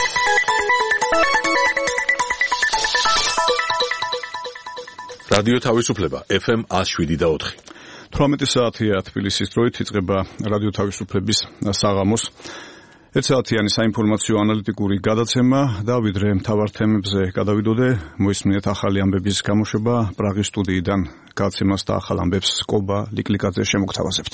რადიო თავისუფლება FM 107.4. 18 საათია თბილისის დროით იწყება რადიო თავისუფლების საღამოს. ერთსაათიანი საინფორმაციო ანალიტიკური გადაცემა და ვიდრე მთავარ თემებზე გადავიდოდე, მოისმინეთ ახალი ამბების გამოშვება პრაღის სტუდიიდან. გადაცემას და ახალ ამბებს კობა ლიკლიკაძე შემოგთავაზებთ.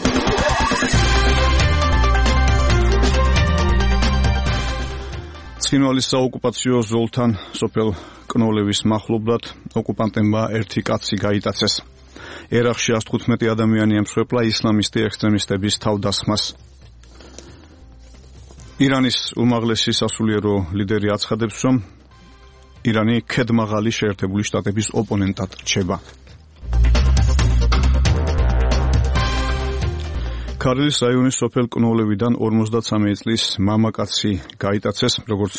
ცხინვალის საოკუპაციო ზოლთან სოფელ კნოლევის მახლობლად ოკუპანტებმა ერთი კაცი გაიტაცეს. ერახში 115 ადამიანი ემსხვერპლა ისლამისტი ექსტრემისტების თავდასხმას. ირანის უმაღლესი სასულიერო ლიდერი აცხადებს, რომ ირანი ქედმაღალი შეერთებული შტატების ოპონენტად რჩება. ქარელის რაიონის სოფელ კნოლევიდან 53 წლის მამაკაცი გაიტაცეს, როგორც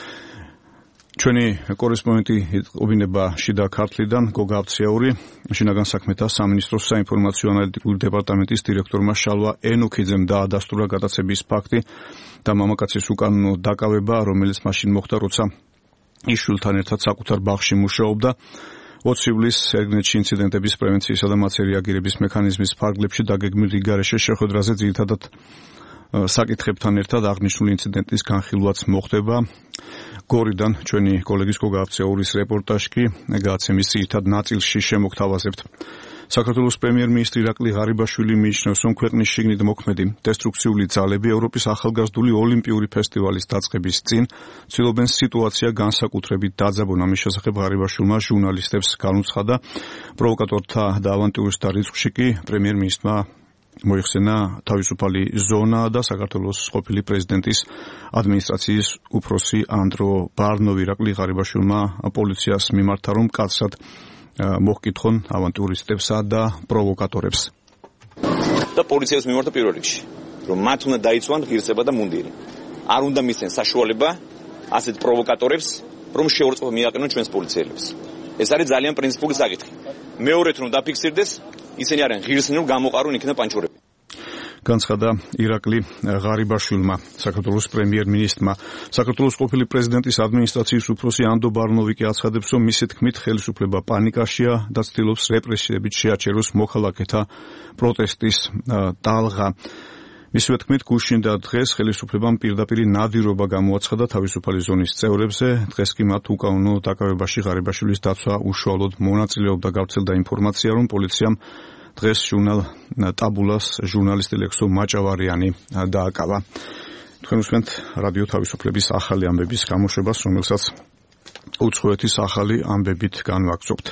ჩვენი კორესპონდენტი უბინება შიდა ქართლიდან გოგა აბციაური, შინაგან საქმეთა სამინისტროს საინფორმაციო ანალიტიკური დეპარტამენტის დირექტორმა შალვა ენუქიძემ დაადასტურა გადაცების ფაქტი და მამაკაცის უკანონო დაკავება, რომელიც მაშინ მოხდა, როცა ის შვილთან ერთად საკუთარ ბაღში მუშაობდა. 20 ივლისს ეგნეთში ინციდენტების პრევენციისა და მათზე რეაგირების მექანიზმის ფარგლებში დაგეგმილ რიგარეშე შეხვედრაზე ძირითადად საკითხებთან ერთად აღნიშნული ინციდენტის განხილვაც მოხდება. გორიდან ჩვენი კოლეგის გოგა აბციაურის რეპორტაჟი კი გადაცემის ძირითად ნაწილში შემოგთავაზებთ. საქართველოს პრემიერ-მინისტრი ირაკლი ღარიბაშვილი მიიჩნევს, რომ ქვეყნის შიგნით მოქმედი დესტრუქციული ძალები ევროპის ახალგაზრდული ოლიმპიური ფესტივალის დაწყების წინ ცდილობენ სიტუაცია განსაკუთრებით დაძაბონ. ამის შესახებ ღარიბაშვილმა ჟურნალისტებს განუცხადა. პროვოკატორთა და ავანტიურისტთა რიცხვში კი პრემიერ-მინისტრმა მოიხსენა თავისუფალი ზონა და საქართველოს ყოფილი პრეზიდენტის ადმინისტრაციის უფროსი ანდრო ბარნოვი. ირაკლი ღარიბაშვილმა პოლიციას მიმართა, რომ კაცად მოჰკითხონ ავანტიურისტებსა და პროვოკატორებს. და პოლიციას მიმართა პირველ რიგში, რომ მათ უნდა დაიცვან ღირსება და მუნდირი. არ უნდა მისცენ საშუალება ასეთ პროვოკატორებს, რომ შეურაცხყოფა მიაყენონ ჩვენს პოლიციელებს. ეს არის ძალიან პრინციპული საკითხი. მეორედ რომ დაფიქსირდეს, ისინი არიან ღირსნი, რომ გამოყარონ იქნა პანჩურები. განცხადა ირაკლი ღარიბაშვილმა, საქართველოს პრემიერ-მინისტრმა. საქართველოს ყოფილი პრეზიდენტის ადმინისტრაციის უფროსი ანდრო ბარნოვი კი აცხადებს, რომ მისი თქმით ხელისუფლება პანიკაშია და ცდილობს რეპრესიებით შეაჩეროს მოქალაქეთა პროტესტის ტალღა. მისივე თქმით, გუშინ და დღეს ხელისუფლებამ პირდაპირი ნადირობა გამოაცხადა თავისუფალი ზონის წევრებზე. დღეს კი მათ უკანონო დაკავებაში ღარიბაშვილის დაცვა უშუალოდ მონაწილეობდა. გავრცელდა ინფორმაცია, რომ პოლიციამ დღეს ჟურნალ ტაბულას ჟურნალისტი ლექსო მაჭავარიანი დააკავა. თქვენ უსმენთ რადიო თავისუფლების ახალი ამბების გამოშვებას, რომელსაც უცხოეთის ახალი ამბებით განვაგრძობთ.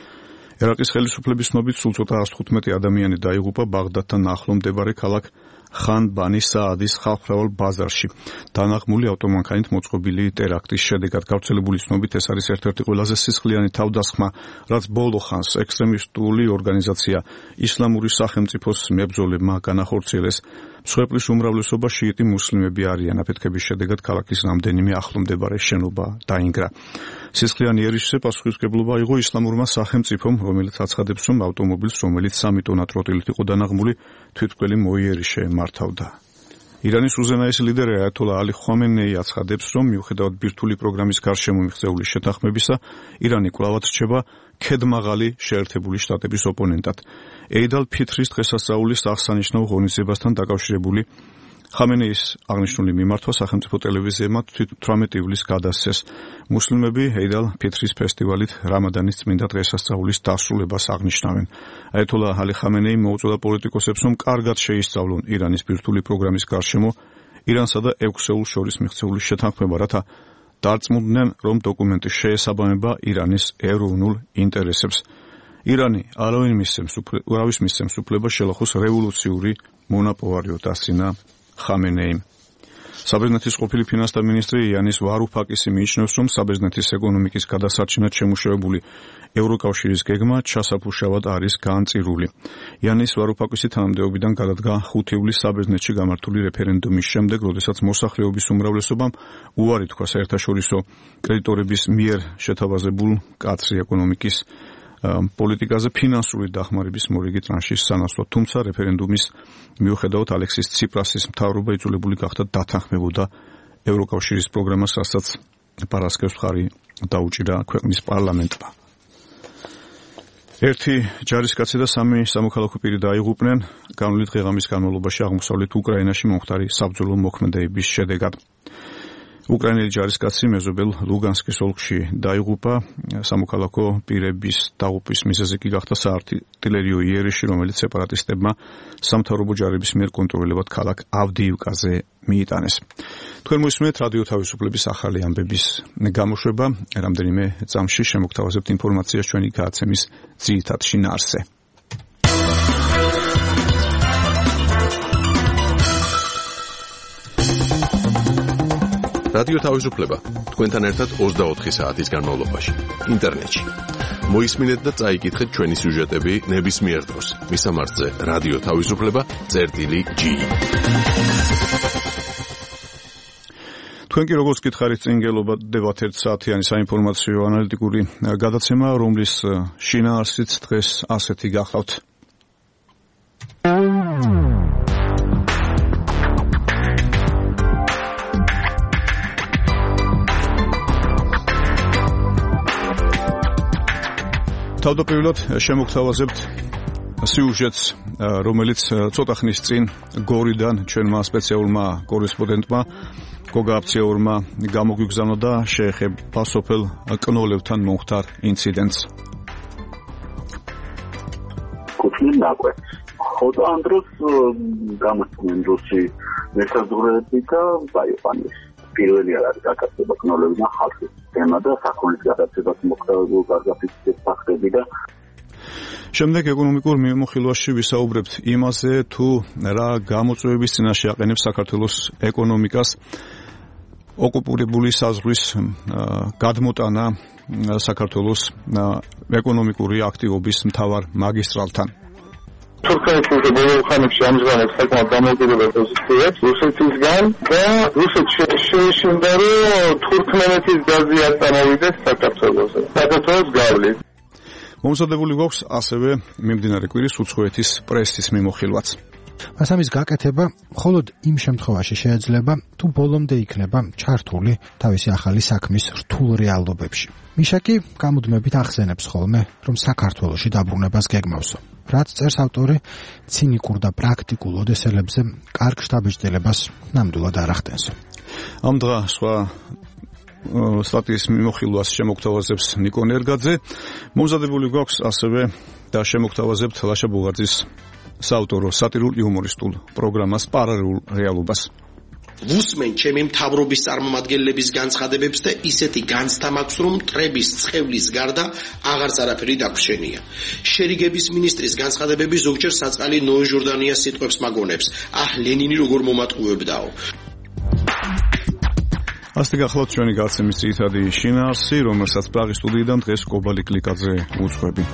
ერაყის ხელისუფლების ცნობით სულ ცოტა 115 ადამიანი დაიღუპა ბაღდადთან ახლო მდებარე ქალაქ ხან ბანი საადის ხალხმრავალ ბაზარში. დანაღმული ავტომანქანით მოწყობილი ტერაქტის შედეგად. გავრცელებული ცნობით ეს არის ერთ-ერთი ყველაზე სისხლიანი თავდასხმა, რაც ბოლო ხანს ექსტრემისტული ორგანიზაცია ისლამური სახელმწიფოს მებრძოლებმა განახორციელეს. მსხვერპლის უმრავლესობა შიიტი მუსლიმები არიან. აფეთქების შედეგად ქალაქის რამდენიმე ახლო მდებარე შენობა დაინგრა. სისხლიანი ერისზე პასუხისმგებლობა აიღო ისლამურმა სახელმწიფომ, რომელიც აცხადებს, რომ ავტომობილს, რომელიც 3 ტონა ტროტილით იყო დანაღმული, თვითმკვლელი მოიერიშე მართავდა. ირანის უზენაესი ლიდერი აიათოლა ალი ხამენეი აცხადებს, რომ მიუხედავად ბირთვული პროგრამის გარშემო მიღწეული შეთანხმებისა, ირანი კვლავაც რჩება ქედმაღალი შეერთებული შტატების ოპონენტად. ედ ალ-ფიტრის დღესასწაულის აღსანიშნავ ღონისძიებასთან დაკავშირებული ხამენეის აღნიშნული მიმართვა სახელმწიფო ტელევიზიებმა 18 ივლისს გადასცეს. მუსლიმები ედ ალ-ფიტრის ფესტივალით რამადანის წმინდა დღესასწაულის დასრულებას აღნიშნავენ. აიათოლა ალი ხამენეი მოუწოდა პოლიტიკოსებს, რომ კარგად შეისწავლონ ირანის ბირთვული პროგრამის გარშემო ირანსა და ექვსეულს შორის მიღწეული შეთანხმება, რათა დარწმუნდნენ, რომ დოკუმენტი შეესაბამება ირანის ეროვნულ ინტერესებს. ირანი არავის მისცემს უფლება შელახოს რევოლუციური მონაპოვარიო დასცინა ხამენეიმ. საბერძნეთის ყოფილი ფინანსთა მინისტრი იანის ვარუფაკისი მიიჩნევს, რომ საბერძნეთის ეკონომიკის გადასარჩენად შემუშავებული ევროკავშირის გეგმა ჩასაფუშავად არის განწირული. იანის ვარუფაკისი თანამდებობიდან გადადგა 5 ივლისს საბერძნეთში გამართული რეფერენდუმის შემდეგ, როდესაც მოსახლეობის უმრავლესობამ უარი თქვა საერთაშორისო კრედიტორების მიერ შეთავაზებულ მკაცრი ეკონომიკის პოლიტიკაზე ფინანსური დახმარების მორიგი ტრანშის სანაცვლოდ, თუმცა რეფერენდუმის მიუხედავად ალექსის ციპრასის მთავრობა იძულებული გახდა დათანხმებოდა ევროკავშირის პროგრამას, რასაც პარასკევს მხარი დაუჭირა ქვეყნის პარლამენტმა. ერთი ჯარისკაცი და 3 სამოქალაქო პირი დაიღუპნენ განვლით ღეღამის განმავლობაში აღმოსავლეთ უკრაინაში მომხდარი საბრძოლო მოქმედებების შედეგად. უკრაინელი ჯარისკაცი მეზობელ ლუგანსკის ოლქში დაიღუპა. სამოქალაქო პირების დაღუპვის მიზეზი კი გახდა საარტილერიო იერიში, რომელიც სეპარატისტებმა სამთავრობო ჯარების მიერ კონტროლებად ქალაქ ავდიივკაზე მიიტანეს. თქვენ მოისმენთ რადიო თავისუფლების ახალი ამბების გამოშვება. რამდენიმე წამში შემოგთავაზებთ ინფორმაციას ჩვენი გადაცემის ძირითად შინაარსზე. რადიო თავისუფლება თქვენთან ერთად 24 საათის განმავლობაში ინტერნეტში. მოისმინეთ და წაიკითხეთ ჩვენი სიუჟეტები ნებისმიერ დროს. მისამართზე რადიო თავისუფლება.gi. თქვენ კი როგორც გითხარით წინ გელოდებათ 1 საათიანი საინფორმაციო ანალიტიკური გადაცემა, რომლის შინაარსიც დღეს ასეთი გახლავთ. თავდაპირველად შემოგთავაზებთ სიუჟეტს, რომელიც ცოტა ხნის წინ გორიდან ჩვენმა სპეციალურმა კორესპონდენტმა გოგა აფციაურმა გამოგვიგზავნა და შეეხება სოფელ კნოლევთან მომხდარ ინციდენტს. კუთვნილ ნაკვეთს. ხოდა ამ დროს გამოსცემენ რუსი მესაზღვრეები და ბაიოყანის. პირველი არის გაკეთება კნოლევიდან ხალხის თემა და საქონლის გადაცემას მოხდარებულ გარდაფიქსირების ფაქტები და შემდეგ ეკონომიკურ მიმოხილვაში ვისაუბრებთ იმაზე, თუ რა გამოწვევების წინაშე აყენებს საქართველოს ეკონომიკას ოკუპირებული საზღვრის გადმოტანა საქართველოს ეკონომიკური აქტივობის მთავარ მაგისტრალთან. თურქეთის ბოლო ხანებში ამჟღავნებს საკმაოდ დამოუკიდებელ პოზიციებს რუსეთისგან და რუსეთში შეეშინდა, რომ თურქმენეთის გაზი არ წამოვიდეს საქართველოზე. საქართველოს გავლით. მომზადებული გვაქვს ასევე მიმდინარე კვირის უცხოეთის პრესის მიმოხილვაც. მასამის გაკეთება მხოლოდ იმ შემთხვევაში შეიძლება, თუ ბოლომდე იქნება ჩართული თავისი ახალი საქმის რთულ რეალობებში. მიშაკი გამუდმებით ახსენებს ხოლმე, რომ საქართველოში დაბრუნებას გეგმავსო. რაც წერს ავტორი ცინიკურ და პრაქტიკულ ოდესელებზე კარგ შთაბეჭდილებას ნამდვილად არ ახდენსო. ამ დღა სხვა სტატიის მიმოხილვას შემოგთავაზებს ნიკო ნერგაძე. მომზადებული გვაქვს ასევე და შემოგთავაზებთ ლაშა ბუღაძის საავტორო სატირულ-იუმორისტულ პროგრამას პარალელურ რეალობას. ვუსმენ ჩემი მთავრობის წარმომადგენლების განცხადებებს და ისეთი განცდა მაქვს, რომ მტრების წყევლის გარდა აღარც არაფერი დაგვრჩენია. შერიგების მინისტრის განცხადებები ზოგჯერ საწყალი ნოე ჟორდანიას სიტყვებს მაგონებს. ლენინი როგორ მომატყუებდაო. ასეთი გახლავთ ჩვენი გადაცემის ძირითადი შინაარსი, რომელსაც პრაღის სტუდიიდან დღეს კობალი კლიკაძე უძღვები.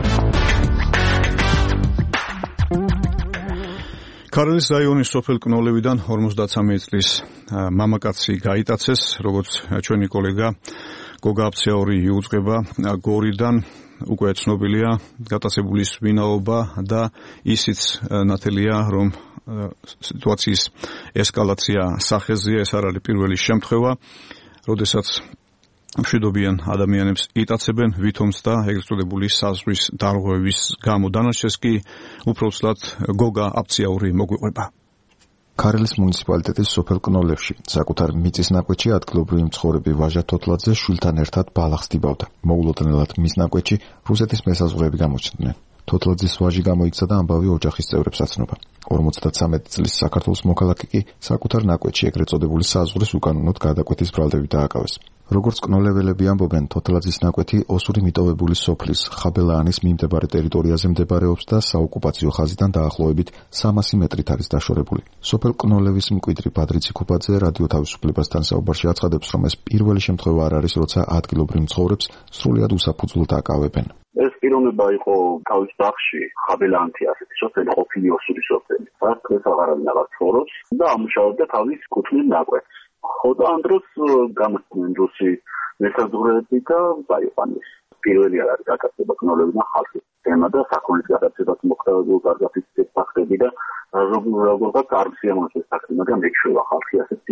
ქარელის რაიონის სოფელ კნოლევიდან 53 წლის მამაკაცი გაიტაცეს, როგორც ჩვენი კოლეგა გოგა აფციაური იუძღება. გორიდან უკვე ცნობილია გატაცებულის ვინაობა და ისიც ნათელია, რომ სიტუაციის ესკალაცია სახეზეა. ეს არ არის პირველი შემთხვევა, როდესაც მშვიდობიან ადამიანებს იტაცებენ ვითომს და ეგრეთ წოდებული საზღვის დარღვევების გამო. დანარჩენს კი უბრალოდ გოგა აფციაური მოგვიყვება. ქარელის მუნიციპალიტეტის სოფელ კნოლევში საკუთარ მიწის ნაკვეთში ადგილობრივი მცხოვრები ვაჟა თოთლაძე შვილთან ერთად ბალახს დიბავდა. მოულოდნელად მის ნაკვეთში რუსეთის მესაზღვრეები გამოჩნდნენ. თოთლაძის ვაჟი გამოიქცა და ამბავი ოჯახის წევრებს აცნობა. 53 წლის საქართველოს მოქალაქე კი საკუთარ ნაკვეთში ეგრეთ წოდებული საზღვრის უკანონოდ გადაკვეთის ბრალდებით დააკავეს. როგორც კნოლეველები ამბობენ, თოთლაძის ნაკვეთი ოსური მიტოვებული სოფლის ხაბელაანის მიმდებარე ტერიტორიაზე მდებარეობს და საოკუპაციო ხაზიდან დაახლოებით 300 მეტრით არის დაშორებული. სოფელ კნოლევის მკვიდრი პატრიცი ქუბაძე რადიო თავისუფლებასთან საუბარში აცხადებს, რომ ეს პირველი შემთხვევა არ არის, როცა ადგილობრივ მცხოვრებს სრულიად უსაფუძვლოდ აკავებენ. ეს პიროვნება იყო თავის ბაღში, ხაბელაანთი ასეთი სოფელი ყოფილი ოსური სოფელი. დღეს აღარავინ აღარ ცხოვრობს და ამუშავებდა თავის კუთვნილ ნაკვეთს. ხოდა ამ დროს გამოსცემენ რუსი მესაზღვრეები და ბაიოყანის. პირველი არის გაკეთება კნოლევიდან ხალხის თემა და საქონლის გადაცემას მოხდარებულ გარდაფიქსირების ფაქტები და როგორღაც არ სიამოვნებს საქმე, მაგრამ ეჩვევა ხალხი ასეთ სიტუაციას.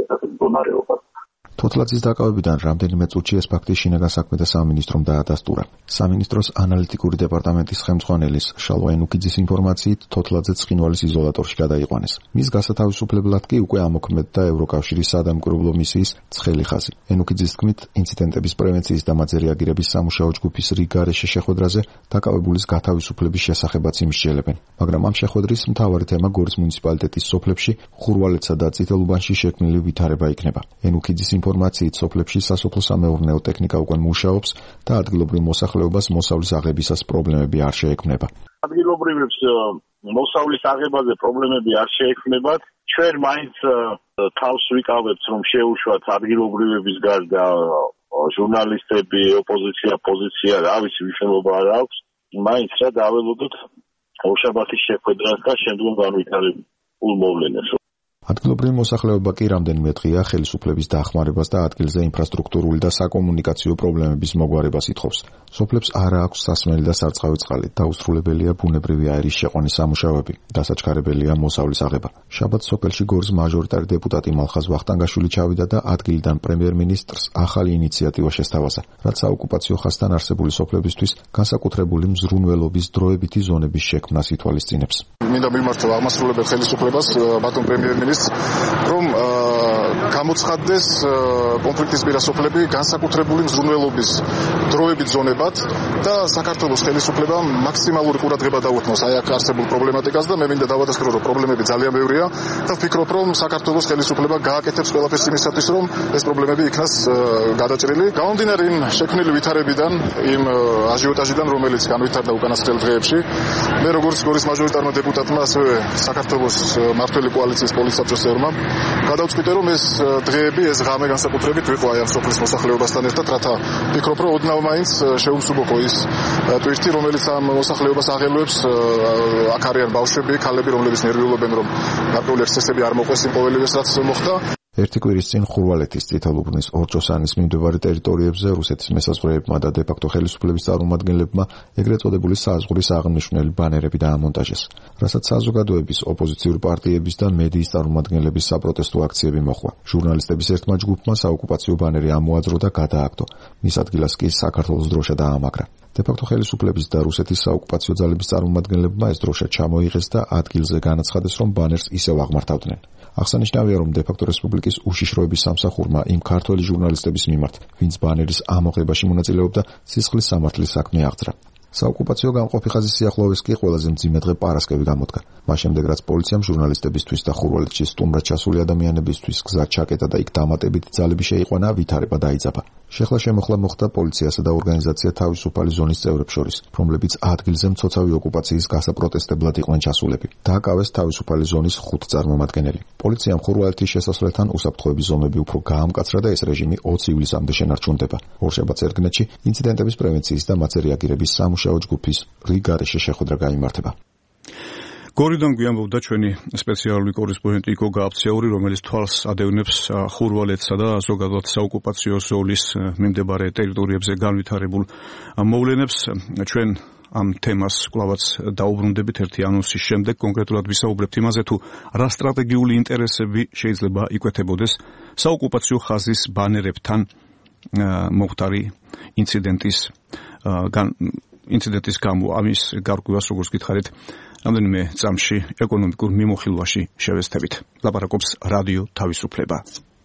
გადაუდგეთ ასეთ მდგომარეობას. თოთლაძის დაკავებიდან რამდენიმე წუთში ეს ფაქტი შინაგან საქმეთა სამინისტრომ დაადასტურა. სამინისტროს ანალიტიკური დეპარტამენტის ხელმძღვანელის შალვა ენუქიძის ინფორმაციით, თოთლაძე ცხინვალის იზოლატორში გადაიყვანეს. მის გასათავისუფლებლად კი უკვე ამოქმედდა ევროკავშირის სადამკვირვებლო მისიის ცხელი ხაზი. ენუქიძის თქმით, ინციდენტების პრევენციის და მათზე რეაგირების სამუშაო ჯგუფის რიგარეშე შეხვედრაზე დაკავებულის გათავისუფლების შესახებაც იმსჯელებენ. მაგრამ ამ შეხვედრის მთავარი თემა გორის მუნიციპალიტეტის სოფლებში, ხურვალეთსა და წითელუბანში შექმნილი ვითარება იქნება. ენუქიძის ინფორმაციით, სოფლებში სასოფლო-სამეურნეო ტექნიკა უკვე მუშაობს და ადგილობრივ მოსახლეობას მოსავლის აღებისას პრობლემები არ შეექმნება. ადგილობრივებს მოსავლის აღებაზე პრობლემები არ შეექმნებათ. ჩვენ მაინც თავს ვიკავებთ, რომ შეუშვათ ადგილობრივების გარდა ჟურნალისტები, ოპოზიცია, პოზიცია, რა ვიცი, მნიშვნელობა არ აქვს. მაინც რა დაველოდოთ ორშაბათის შეხვედრას და შემდგომ განვითარებულ მოვლენებს. ადგილობრივი მოსახლეობა კი რამდენიმე დღეა ხელისუფლების დახმარებას და ადგილზე ინფრასტრუქტურული და საკომუნიკაციო პრობლემების მოგვარებას ითხოვს. სოფლებს არ აქვს სასმელი და სარწყავი წყალი, დაუსრულებელია ბუნებრივი აირის შეყვანის სამუშაოები, დასაჩქარებელია მოსავლის აღება. შაბათს სოფელში გორის მაჟორიტარი დეპუტატი მალხაზ ვახტანგაშვილი ჩავიდა და ადგილიდან პრემიერ-მინისტრს ახალი ინიციატივა შესთავაზა, რაც საოკუპაციო ხაზთან არსებული სოფლებისთვის განსაკუთრებული მზრუნველობის დროებითი ზონების შექმნას ითვალისწინებს. მინდა მიმართო აღმასრულებელ ხელისუფლებას ბატონ პრემიერ-მინისტრს რომ გამოცხადდეს კონფლიქტის პირას სოფლები განსაკუთრებული მზრუნველობის დროებით ზონებად და საქართველოს ხელისუფლებამ მაქსიმალური ყურადღება დაუთმოს აი აქ არსებულ პრობლემატიკას და მე მინდა დავადასტურო რომ პრობლემები ძალიან ბევრია და ვფიქრობ რომ საქართველოს ხელისუფლება გააკეთებს ყველაფერს იმისათვის რომ ეს პრობლემები იქნას გადაჭრილი. გამომდინარე იმ შექმნილი ვითარებიდან, იმ აჟიოტაჟიდან, რომელიც განვითარდა უკანასკნელ დღეებში, მე როგორც გორის მაჟორიტარმა დეპუტატმა, ასევე საქართველოს მართველი კოალიციის პოლიტსაბჭოს წევრმა გადავწყვიტე რომ ეს დღეები, ეს ღამე განსაკუთრებით ვიყო აი ამ სოფლის მოსახლეობასთან ერთად, რათა ვფიქრობ რომ ოდნავ მაინც შეუმსუბუქო ის ტვირთი, რომელიც ამ მოსახლეობას აღელვებს. აქ არიან ბავშვები, ქალები, რომლებიც ნერვიულობენ რომ გარკვეული ექსცესები არ მოყვეს იმ ყოველივეს რაც მოხდა. ერთი კვირის წინ ხურვალეთის წითელუბნის ორჭოსანის მიმდებარე ტერიტორიებზე რუსეთის მესაზღვრეებმა და დე-ფაქტო ხელისუფლების წარმომადგენლებმა ეგრეთ წოდებული საზღვრის აღნიშნული ბანერები დაამონტაჟეს, რასაც საზოგადოების, ოპოზიციური პარტიების და მედიის წარმომადგენლების საპროტესტო აქციები მოჰყვა. ჟურნალისტების ერთმა ჯგუფმა საოკუპაციო ბანერი ამოაძრო და გადააგდო. მის ადგილას კი საქართველოს დროშა დაამაგრა. დე-ფაქტო ხელისუფლების და რუსეთის საოკუპაციო ძალების წარმომადგენლებმა ეს დროშა ჩამოიღეს და ადგილზე განაცხადეს, რომ ბანერს ისევ აღმართავდნენ. აღსანიშნავია, რომ დე-ფაქტო რესპუბლიკის უშიშროების სამსახურმა იმ ქართველი ჟურნალისტების მიმართ, ვინც ბანერის ამოღებაში მონაწილეობდა, სისხლის სამართლის საქმე აღძრა. საოკუპაციო გამყოფი ხაზის სიახლოვეს კი ყველაზე მძიმე დღე პარასკევი გამოდგა. მას შემდეგ, რაც პოლიციამ ჟურნალისტებისთვის და ხურვალეთში სტუმრად ჩასული ადამიანებისთვის გზა ჩაკეტა და იქ დამატებითი ძალები შეიყვანა, ვითარება დაიძაბა. შეხლა-შემოხლა მოხდა პოლიციასა და ორგანიზაცია თავისუფალი ზონის წევრებს შორის, რომლებიც ადგილზე მცოცავი ოკუპაციის გასაპროტესტებლად იყვნენ ჩასულები. დააკავეს თავისუფალი ზონის 5 წარმომადგენელი. პოლიციამ ხურვალეთის შესასვლელთან უსაფრთხოების ზომები უფრო გაამკაცრა და ეს რეჟიმი 20 ივლისამდე შენარჩუნდება. ორშაბათს ერგნეთში ინციდენტების პრევენციის და მათზე რეაგირების სამუშაო ჯგუფის რიგარეშე შეხვედრა გაიმართება. გორიდან გვიამბობდა ჩვენი სპეციალური კორესპონდენტი იკო გააფციაური, რომელიც თვალს ადევნებს ხურვალეთსა და ზოგადად საოკუპაციო ზოლის მიმდებარე ტერიტორიებზე განვითარებულ მოვლენებს. ჩვენ ამ თემას კვლავაც დაუბრუნდებით ერთი ანონსის შემდეგ, კონკრეტულად ვისაუბრებთ იმაზე, თუ რა სტრატეგიული ინტერესები შეიძლება იკვეთებოდეს საოკუპაციო ხაზის ბანერებთან მომხდარი ინციდენტის გამო. ამის გარკვევას, როგორც გითხარით, რამდენიმე წამში ეკონომიკურ მიმოხილვაში შევესწრებით. ლაპარაკობს რადიო თავისუფლება.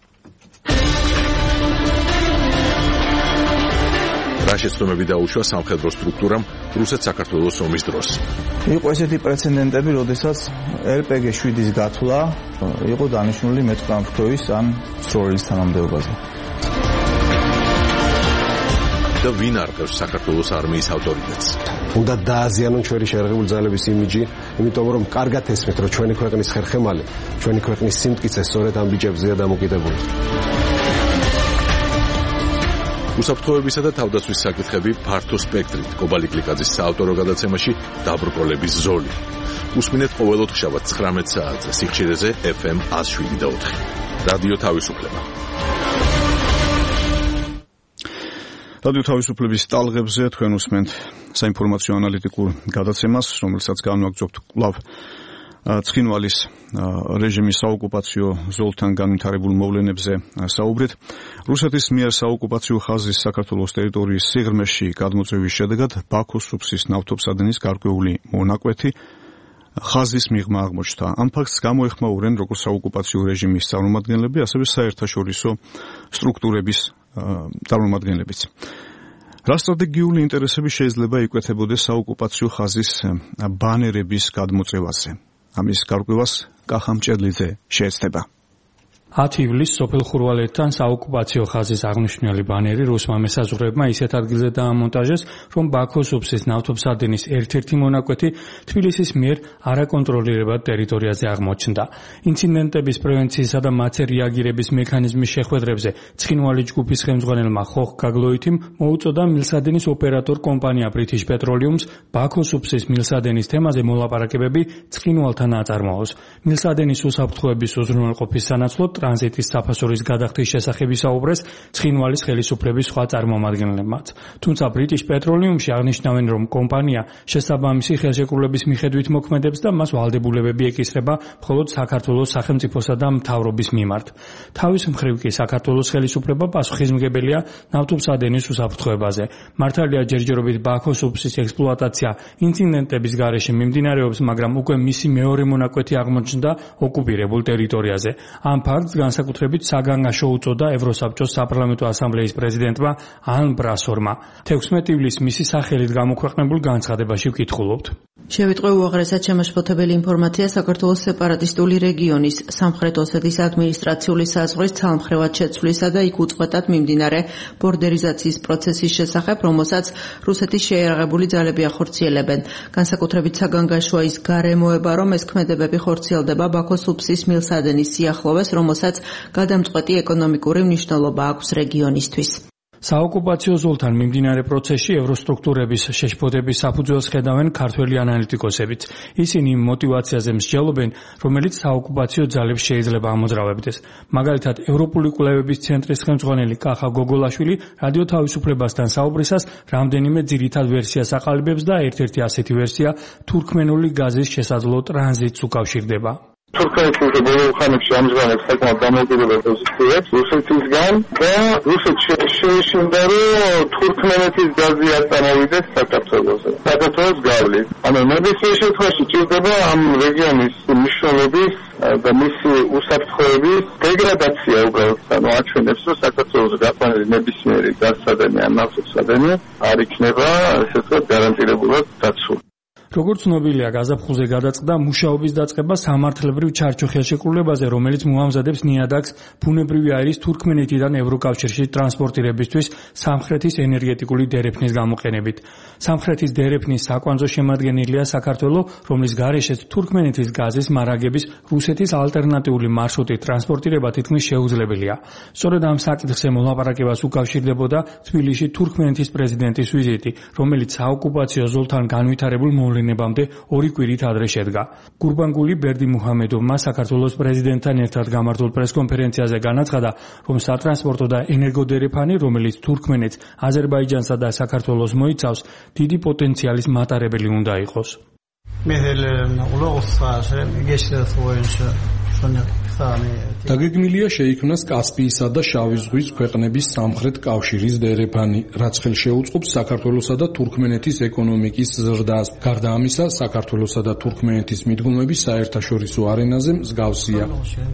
რა შეცდომები დაუშვა სამხედრო სტრუქტურამ რუსეთ-საქართველოს ომის დროს? იყო ესეთი პრეცედენტები, როდესაც RPG-7-ის გათვლა იყო დანიშნული მეტყამფრთოის ან სროლის თანამდებობაზე. და ვინ არყევს საქართველოს არმიის ავტორიტეტს? უნდა დააზიანონ ჩვენი შერეღებული ძალების იმიჯი, იმიტომ რომ კარგად ესმით, რომ ჩვენი ქვეყნის ხერხემალი, ჩვენი ქვეყნის სიმტკიცე სწორედ ამ ბიჭებზეა დამოკიდებული. უსაფრთხოებისა და თავდაცვის საკითხები ფართო სპექტრით. კობალი გლიკაძის საავტორო გადაცემაში დაბრკოლების ზოლი. უსმინეთ ყოველ ოთხშაბათს 19 საათზე სიხშირეზე FM 107.4. რადიო თავისუფლება. რადიო თავისუფლების ტალღებზე თქვენ უსმენთ საინფორმაციო ანალიტიკურ გადაცემას, რომელსაც განვაგრძობთ კვლავ ცხინვალის რეჟიმის საოკუპაციო ზოლთან განვითარებულ მოვლენებზე საუბრით. რუსეთის მიერ საოკუპაციო ხაზის საქართველოს ტერიტორიის სიღრმეში გადმოწევის შედეგად ბაქოს სუფსის ნავთობსადენის გარკვეული მონაკვეთი ხაზის მიღმა აღმოჩნდა. ამ ფაქტს გამოეხმაურენ როგორც საოკუპაციო რეჟიმის წარმომადგენლები, ასევე საერთაშორისო სტრუქტურების წარმომადგენლებიც. რა სტრატეგიული ინტერესები შეიძლება იკვეთებოდეს საოკუპაციო ხაზის ბანერების გადმოწევაზე? ამის გარკვევას კახა მჭედლიძე შეეცდება. 10 ივლისს სოფელ ხურვალეთთან საოკუპაციო ხაზის აღნიშნული ბანერი რუსმა მესაზღვრეებმა ისეთ ადგილზე დაამონტაჟეს, რომ ბაქოს ოფსის ნავთობსადენის ერთ-ერთი მონაკვეთი თბილისის მიერ არაკონტროლირებად ტერიტორიაზე აღმოჩნდა. ინციდენტების პრევენციისა და მათზე რეაგირების მექანიზმის შეხვედრებზე ცხინვალი ჯგუფის ხელმძღვანელმა ხოხ გაგლოითიმ მოუწოდა მილსადენის ოპერატორ კომპანია British Petroleum-ს ბაქოს ოფსის მილსადენის თემაზე მოლაპარაკებები ცხინვალთან აწარმოოს. მილსადენის უსაფრთხოების უზრუნველყოფის სანაცვლოდ ტრანზიტის საფასურის გადახდის შესახებ ისაუბრეს ცხინვალის ხელისუფლების სხვა წარმომადგენლებმაც. თუმცა British Petroleum-ში აღნიშნავენ, რომ კომპანია შესაბამისი ხელშეკრულების მიხედვით მოქმედებს და მას ვალდებულებები ეკისრება მხოლოდ საქართველოს სახელმწიფოსა და მთავრობის მიმართ. თავის მხრივ კი საქართველოს ხელისუფლება პასუხისმგებელია ნავთობსადენის უსაფრთხოებაზე. მართალია ჯერჯერობით ბაქოს ოფსის ექსპლუატაცია ინციდენტების გარეშე მიმდინარეობს, მაგრამ უკვე მისი მეორე მონაკვეთი აღმოჩნდა ოკუპირებულ ტერიტორიაზე. ამ ფაქტს განსაკუთრებით საგანგაშო უწოდა ევროსაბჭოს საპარლამენტო ასამბლეის პრეზიდენტმა ან ბრასორმა. 16 ივლისს მისი სახელით გამოქვეყნებულ განცხადებაში ვკითხულობთ. შევიტყვე უაღრესად შემაშფოთებელი ინფორმაცია საქართველოს სეპარატისტული რეგიონის სამხრეთ ოსეთის ადმინისტრაციული საზღვრის ცალმხრივად შეცვლისა და იქ უწყვეტად მიმდინარე ბორდერიზაციის პროცესის შესახებ, რომელსაც რუსეთის შეიარაღებული ძალები ახორციელებენ. განსაკუთრებით საგანგაშოა ის გარემოება, რომ ეს ქმედებები ხორციელდება ბაქოს ოფსის მილსადენის სიახლოვეს, რომელსაც გადამწყვეტი ეკონომიკური მნიშვნელობა აქვს რეგიონისთვის. საოკუპაციო ზოლთან მიმდინარე პროცესში ევროსტრუქტურების შეშფოთების საფუძველს ხედავენ ქართველი ანალიტიკოსებიც. ისინი იმ მოტივაციაზე მსჯელობენ, რომელიც საოკუპაციო ძალებს შეიძლება ამოძრავებდეს. მაგალითად, ევროპული კვლევების ცენტრის ხელმძღვანელი კახა გოგოლაშვილი რადიო თავისუფლებასთან საუბრისას რამდენიმე ძირითად ვერსიას აყალიბებს და ერთ-ერთი ასეთი ვერსია თურქმენული გაზის შესაძლო ტრანზიტს უკავშირდება. თურქეთის ბოლო ხანებში ამჟღავნებს საკმაოდ დამოუკიდებელ პოზიციებს რუსეთისგან და რუსეთში შეეშინდა, რომ თურქმენეთის გაზი არ წამოვიდეს საქართველოზე. საქართველოს გავლით. ანუ ნებისმიერ შემთხვევაში ჭირდება ამ რეგიონის მნიშვნელობის და მისი უსაფრთხოების დეგრადაცია უბრალოდ. ანუ აჩვენებს, რომ საქართველოს გაყვანილი ნებისმიერი გაზსადენი ან ნავთობსადენი არ იქნება, ესე ვთქვათ, გარანტირებულად დაცული. როგორც ცნობილია, გაზაფხულზე გადაწყდა მუშაობის დაწყება სამართლებრივ ჩარჩო ხელშეკრულებაზე, რომელიც მოამზადებს ნიადაგს ბუნებრივი აირის თურქმენეთიდან ევროკავშირში ტრანსპორტირებისთვის სამხრეთის ენერგეტიკული დერეფნის გამოყენებით. სამხრეთის დერეფნის საკვანძო შემადგენელია საქართველო, რომლის გარეშეც თურქმენეთის გაზის მარაგების რუსეთის ალტერნატიული მარშრუტით ტრანსპორტირება თითქმის შეუძლებელია. სწორედ ამ საკითხზე მოლაპარაკებას უკავშირდებოდა თბილისში თურქმენეთის პრეზიდენტის ვიზიტი, რომელიც საოკუპაციო ზოლთან განვითარებულ ნებამდე 2 კვირით ადრე შედგა. გურბანგული ბერდიმუჰამედოვმა საქართველოს პრეზიდენტთან ერთად გამართულ პრესკონფერენციაზე განაცხადა, რომ სატრანსპორტო და ენერგოდერეფანი, რომელიც თურქმენეთს, აზერბაიჯანსა და საქართველოს მოიცავს, დიდი პოტენციალის მატარებელი უნდა იყოს. დაგეგმილია შეიქმნას კასპიისა და შავი ზღვის ქვეყნების სამხრეთ კავშირის დერეფანი, რაც ხელშეუწყობს საქართველოსა და თურქმენეთის ეკონომიკის ზრდას. გარდა ამისა, საქართველოსა და თურქმენეთის მიდგომები საერთაშორისო არენაზე მსგავსია.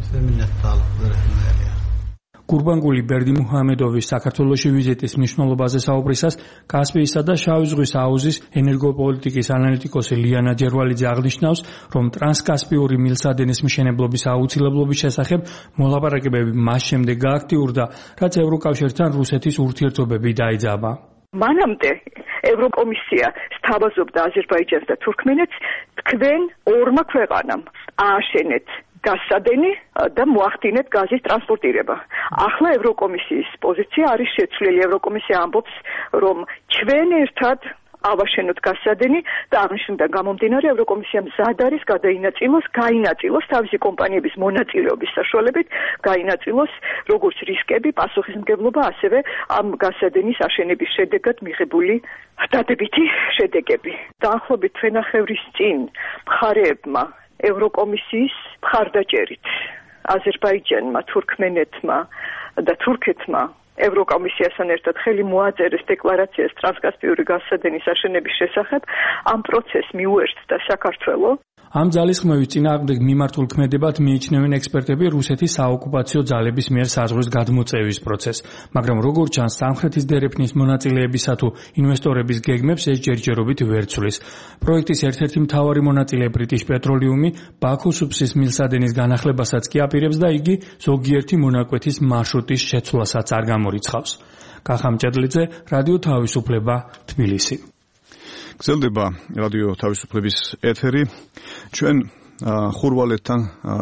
გურბანგული ბერდიმუჰამედოვის საქართველოში ვიზიტის მნიშვნელობაზე საუბრისას კასპიისა და შავი ზღვის აუზის ენერგოპოლიტიკის ანალიტიკოსი ლიანა ჯერვალიძე აღნიშნავს, რომ ტრანსკასპიური მილსადენის მშენებლობის აუცილებლობის შესახებ მოლაპარაკებები მას შემდეგ გააქტიურდა, რაც ევროკავშირთან რუსეთის ურთიერთობები დაიძაბა. მანამდე ევროკომისია სთავაზობდა აზერბაიჯანს და თურქმენეთს, თქვენ ორმა ქვეყანამ ააშენეთ გაზსადენი და მოახდინეთ გაზის ტრანსპორტირება. ახლა ევროკომისიის პოზიცია არის შეცვლილი. ევროკომისია ამბობს, რომ ჩვენ ერთად ავაშენოთ გაზსადენი და აღნიშნულიდან გამომდინარე ევროკომისია მზად არის გაინაწილოს თავისი კომპანიების მონაწილეობის საშუალებით, გაინაწილოს როგორც რისკები, პასუხისმგებლობა, ასევე ამ გაზსადენის აშენების შედეგად მიღებული დადებითი შედეგები. დაახლოებით თვენახევრის წინ მხარეებმა ევროკომისიის მხარდაჭერით აზერბაიჯანმა, თურქმენეთმა და თურქეთმა ევროკომისიასთან ერთად ხელი მოაწერეს დეკლარაციას ტრანსკასპიური გაზსადენის აშენების შესახებ, ამ პროცესს მიუერთდა საქართველოს. ამ ძალისხმევის წინააღმდეგ მიმართულ ქმედებად მიიჩნევენ ექსპერტები რუსეთის საოკუპაციო ძალების მიერ საზღვრის გადმოწევის პროცესს, მაგრამ როგორც ჩანს, სამხრეთის დერეფნის მონაწილეებისა თუ ინვესტორების გეგმებს ეს ჯერჯერობით ვერ ცვლის. პროექტის ერთ-ერთი მთავარი მონაწილე ბრიტიშ პეტროლიუმი ბაქოს უბსის მილსადენის განახლებასაც კი აპირებს და იგი ზოგიერთი მონაკვეთის მარშრუტის შეცვლასაც არ გამორიცხავს. კახა მჭედლიძე, რადიო თავისუფლება, თბილისი. გრძელდება რადიო თავისუფლების ეთერი. ჩვენ ხურვალეთთან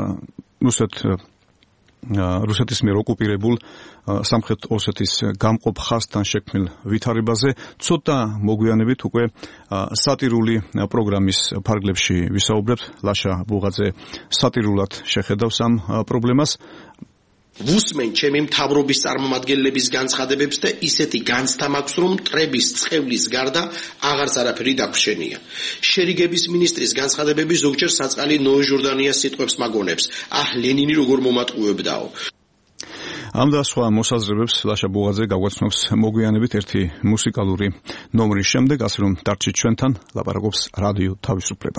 რუსეთის მიერ ოკუპირებულ სამხრეთ ოსეთის გამყოფ ხაზთან შექმნილ ვითარებაზე ცოტა მოგვიანებით უკვე სატირული პროგრამის ფარგლებში ვისაუბრებთ. ლაშა ბუღაძე სატირულად შეხედავს ამ პრობლემას. ვუსმენ ჩემი მთავრობის წარმომადგენლების განცხადებებს და ისეთი განცდა მაქვს, რომ მტრების წყევლის გარდა აღარც არაფერი დაგვშენია. შერიგების მინისტრის განცხადებები ზოგჯერ საწყალი ნოე ჟორდანიას სიტყვებს მაგონებს. ლენინი როგორ მომატყუებდაო. ამ და სხვა მოსაზრებებს ლაშა ბუღაძე გაგვაცნობს მოგვიანებით ერთი მუსიკალური ნომრის შემდეგ, ასე რომ დარჩით ჩვენთან, ლაპარაკობს რადიო თავისუფლება.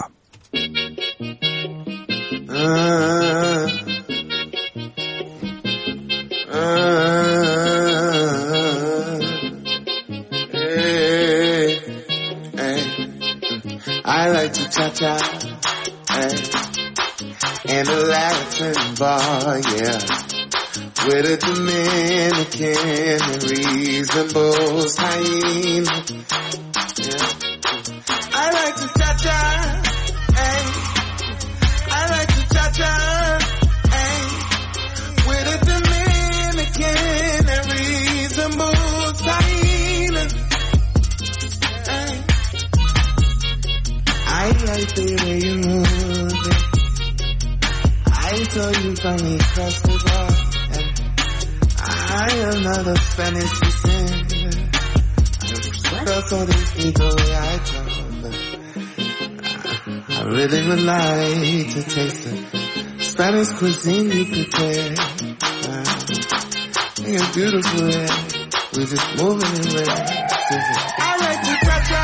I like to cha-cha in a Latin bar, yeah, with a Dominican and reasonable hyena. Yeah. I like to cha-cha, I like to cha-cha with a Dominican and reasonable hyena. I like the way you move it. I saw you finally cross the bar. I am not a Spanish descent. That's all this ego I come, but I really would like to taste the Spanish cuisine you prepare. You're beautiful, we're just moving away. I like to cha-cha.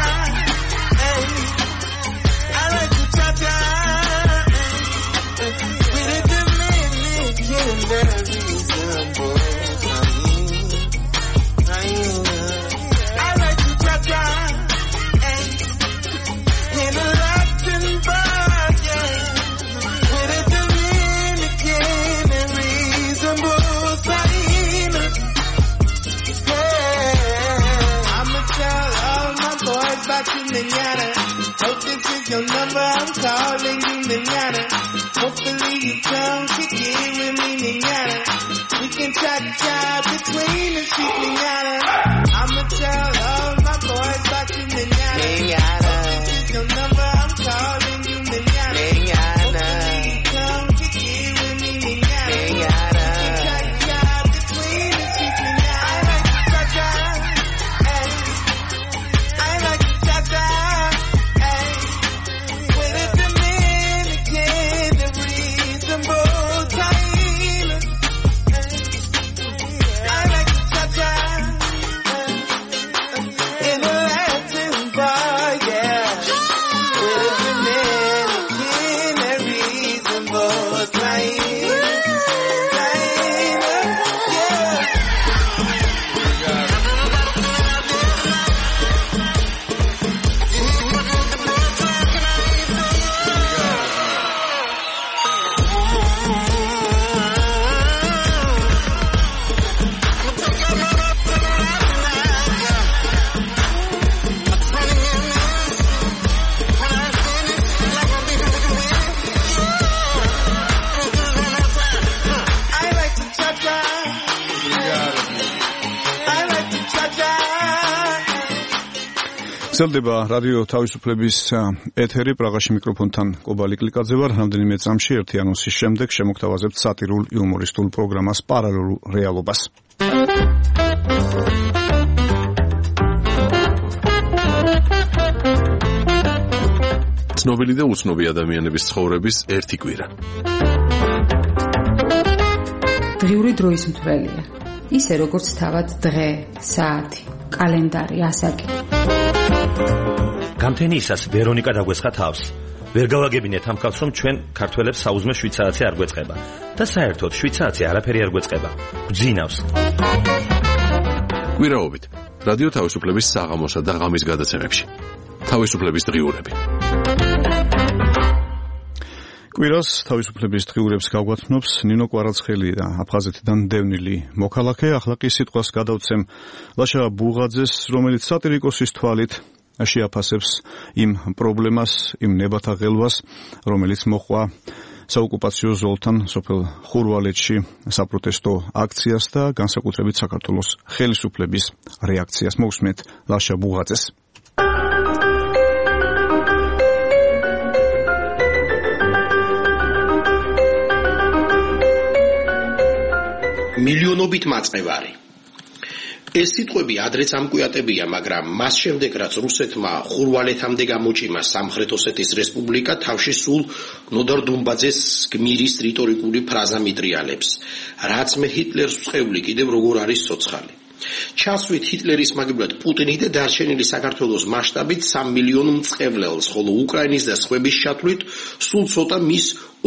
Hope this is your number, I'm calling you manana. Hopefully you come kick it with me manana. We can cha-cha between the streets manana. I'ma tell all my boys about you manana. Hope this is your number, I'm calling you manana. Hopefully you come kick it with me manana. We can cha-cha between the streets manana. I like to cha-cha, I like to cha-cha. გრძელდება რადიო თავისუფლების ეთერი. პრაღაში მიკროფონთან კობალი კლიკაძე ვარ. რამდენიმე წამში ერთი ანონსის შემდეგ შემოგთავაზებთ სატირულ იუმორისტულ პროგრამას პარალელურ რეალობას. ცნობილი და უცნობი ადამიანების ცხოვრების ერთი კვირა. დღიური დროის მთვრელია. ისე როგორც თავად დღე, საათი, კალენდარი, ასაკი. გამთენიისას ვერონიკა დაგვესხა თავს. ვერ გავაგებინეთ ამ კაცს, რომ ჩვენ ქართველებს საუზმე შვიცარაცი არ გვეწყება და საერთოდ შვიცარაცი არაფერი არ გვეწყება. გვძინავს. კვირაობით რადიო თავისუფლების საღამოსა და ღამის გადაცემებში. თავისუფლების დღიურები. კვირას თავისუფლების დღიურებს გაგვაცნობს ნინო კვარაცხელი და აფხაზეთიდან დევნილი მოქალაქე. ახლა კი სიტყვას გადავცემ ლაშა ბუღაძეს, რომელიც სატირიკოსის თვალით შეაფასებს იმ პრობლემას, იმ ნებათა ღელვას, რომელიც მოყვა საოკუპაციო ზოლთან სოფელ ხურვალეთში საპროტესტო აქციას და განსაკუთრებით საქართველოს ხელისუფლების რეაქციას. მოვსმენთ ლაშა ბუღაძეს. მილიონობით მაწყევარი. ეს სიტყვები ადრეც ამკვიატებია, მაგრამ მას შემდეგ რაც რუსეთმა ხურვალეთამდე გამოჭიმა სამხრეთ ოსეთის რესპუბლიკა, თავში სულ ნოდარ დუმბაძეს გმირის რიტორიკული ფრაზა მიტრიალებს. რაც მე ჰიტლერს ვწევლი, კიდევ როგორ არის ცოცხალი. ჩასვით ჰიტლერის მაგივრად პუტინი და დარჩენილი საქართველოს მასშტაბით 3 მილიონ მწყევლელს, ხოლო უკრაინის და სხვების ჩათვლით სულ ცოტა მის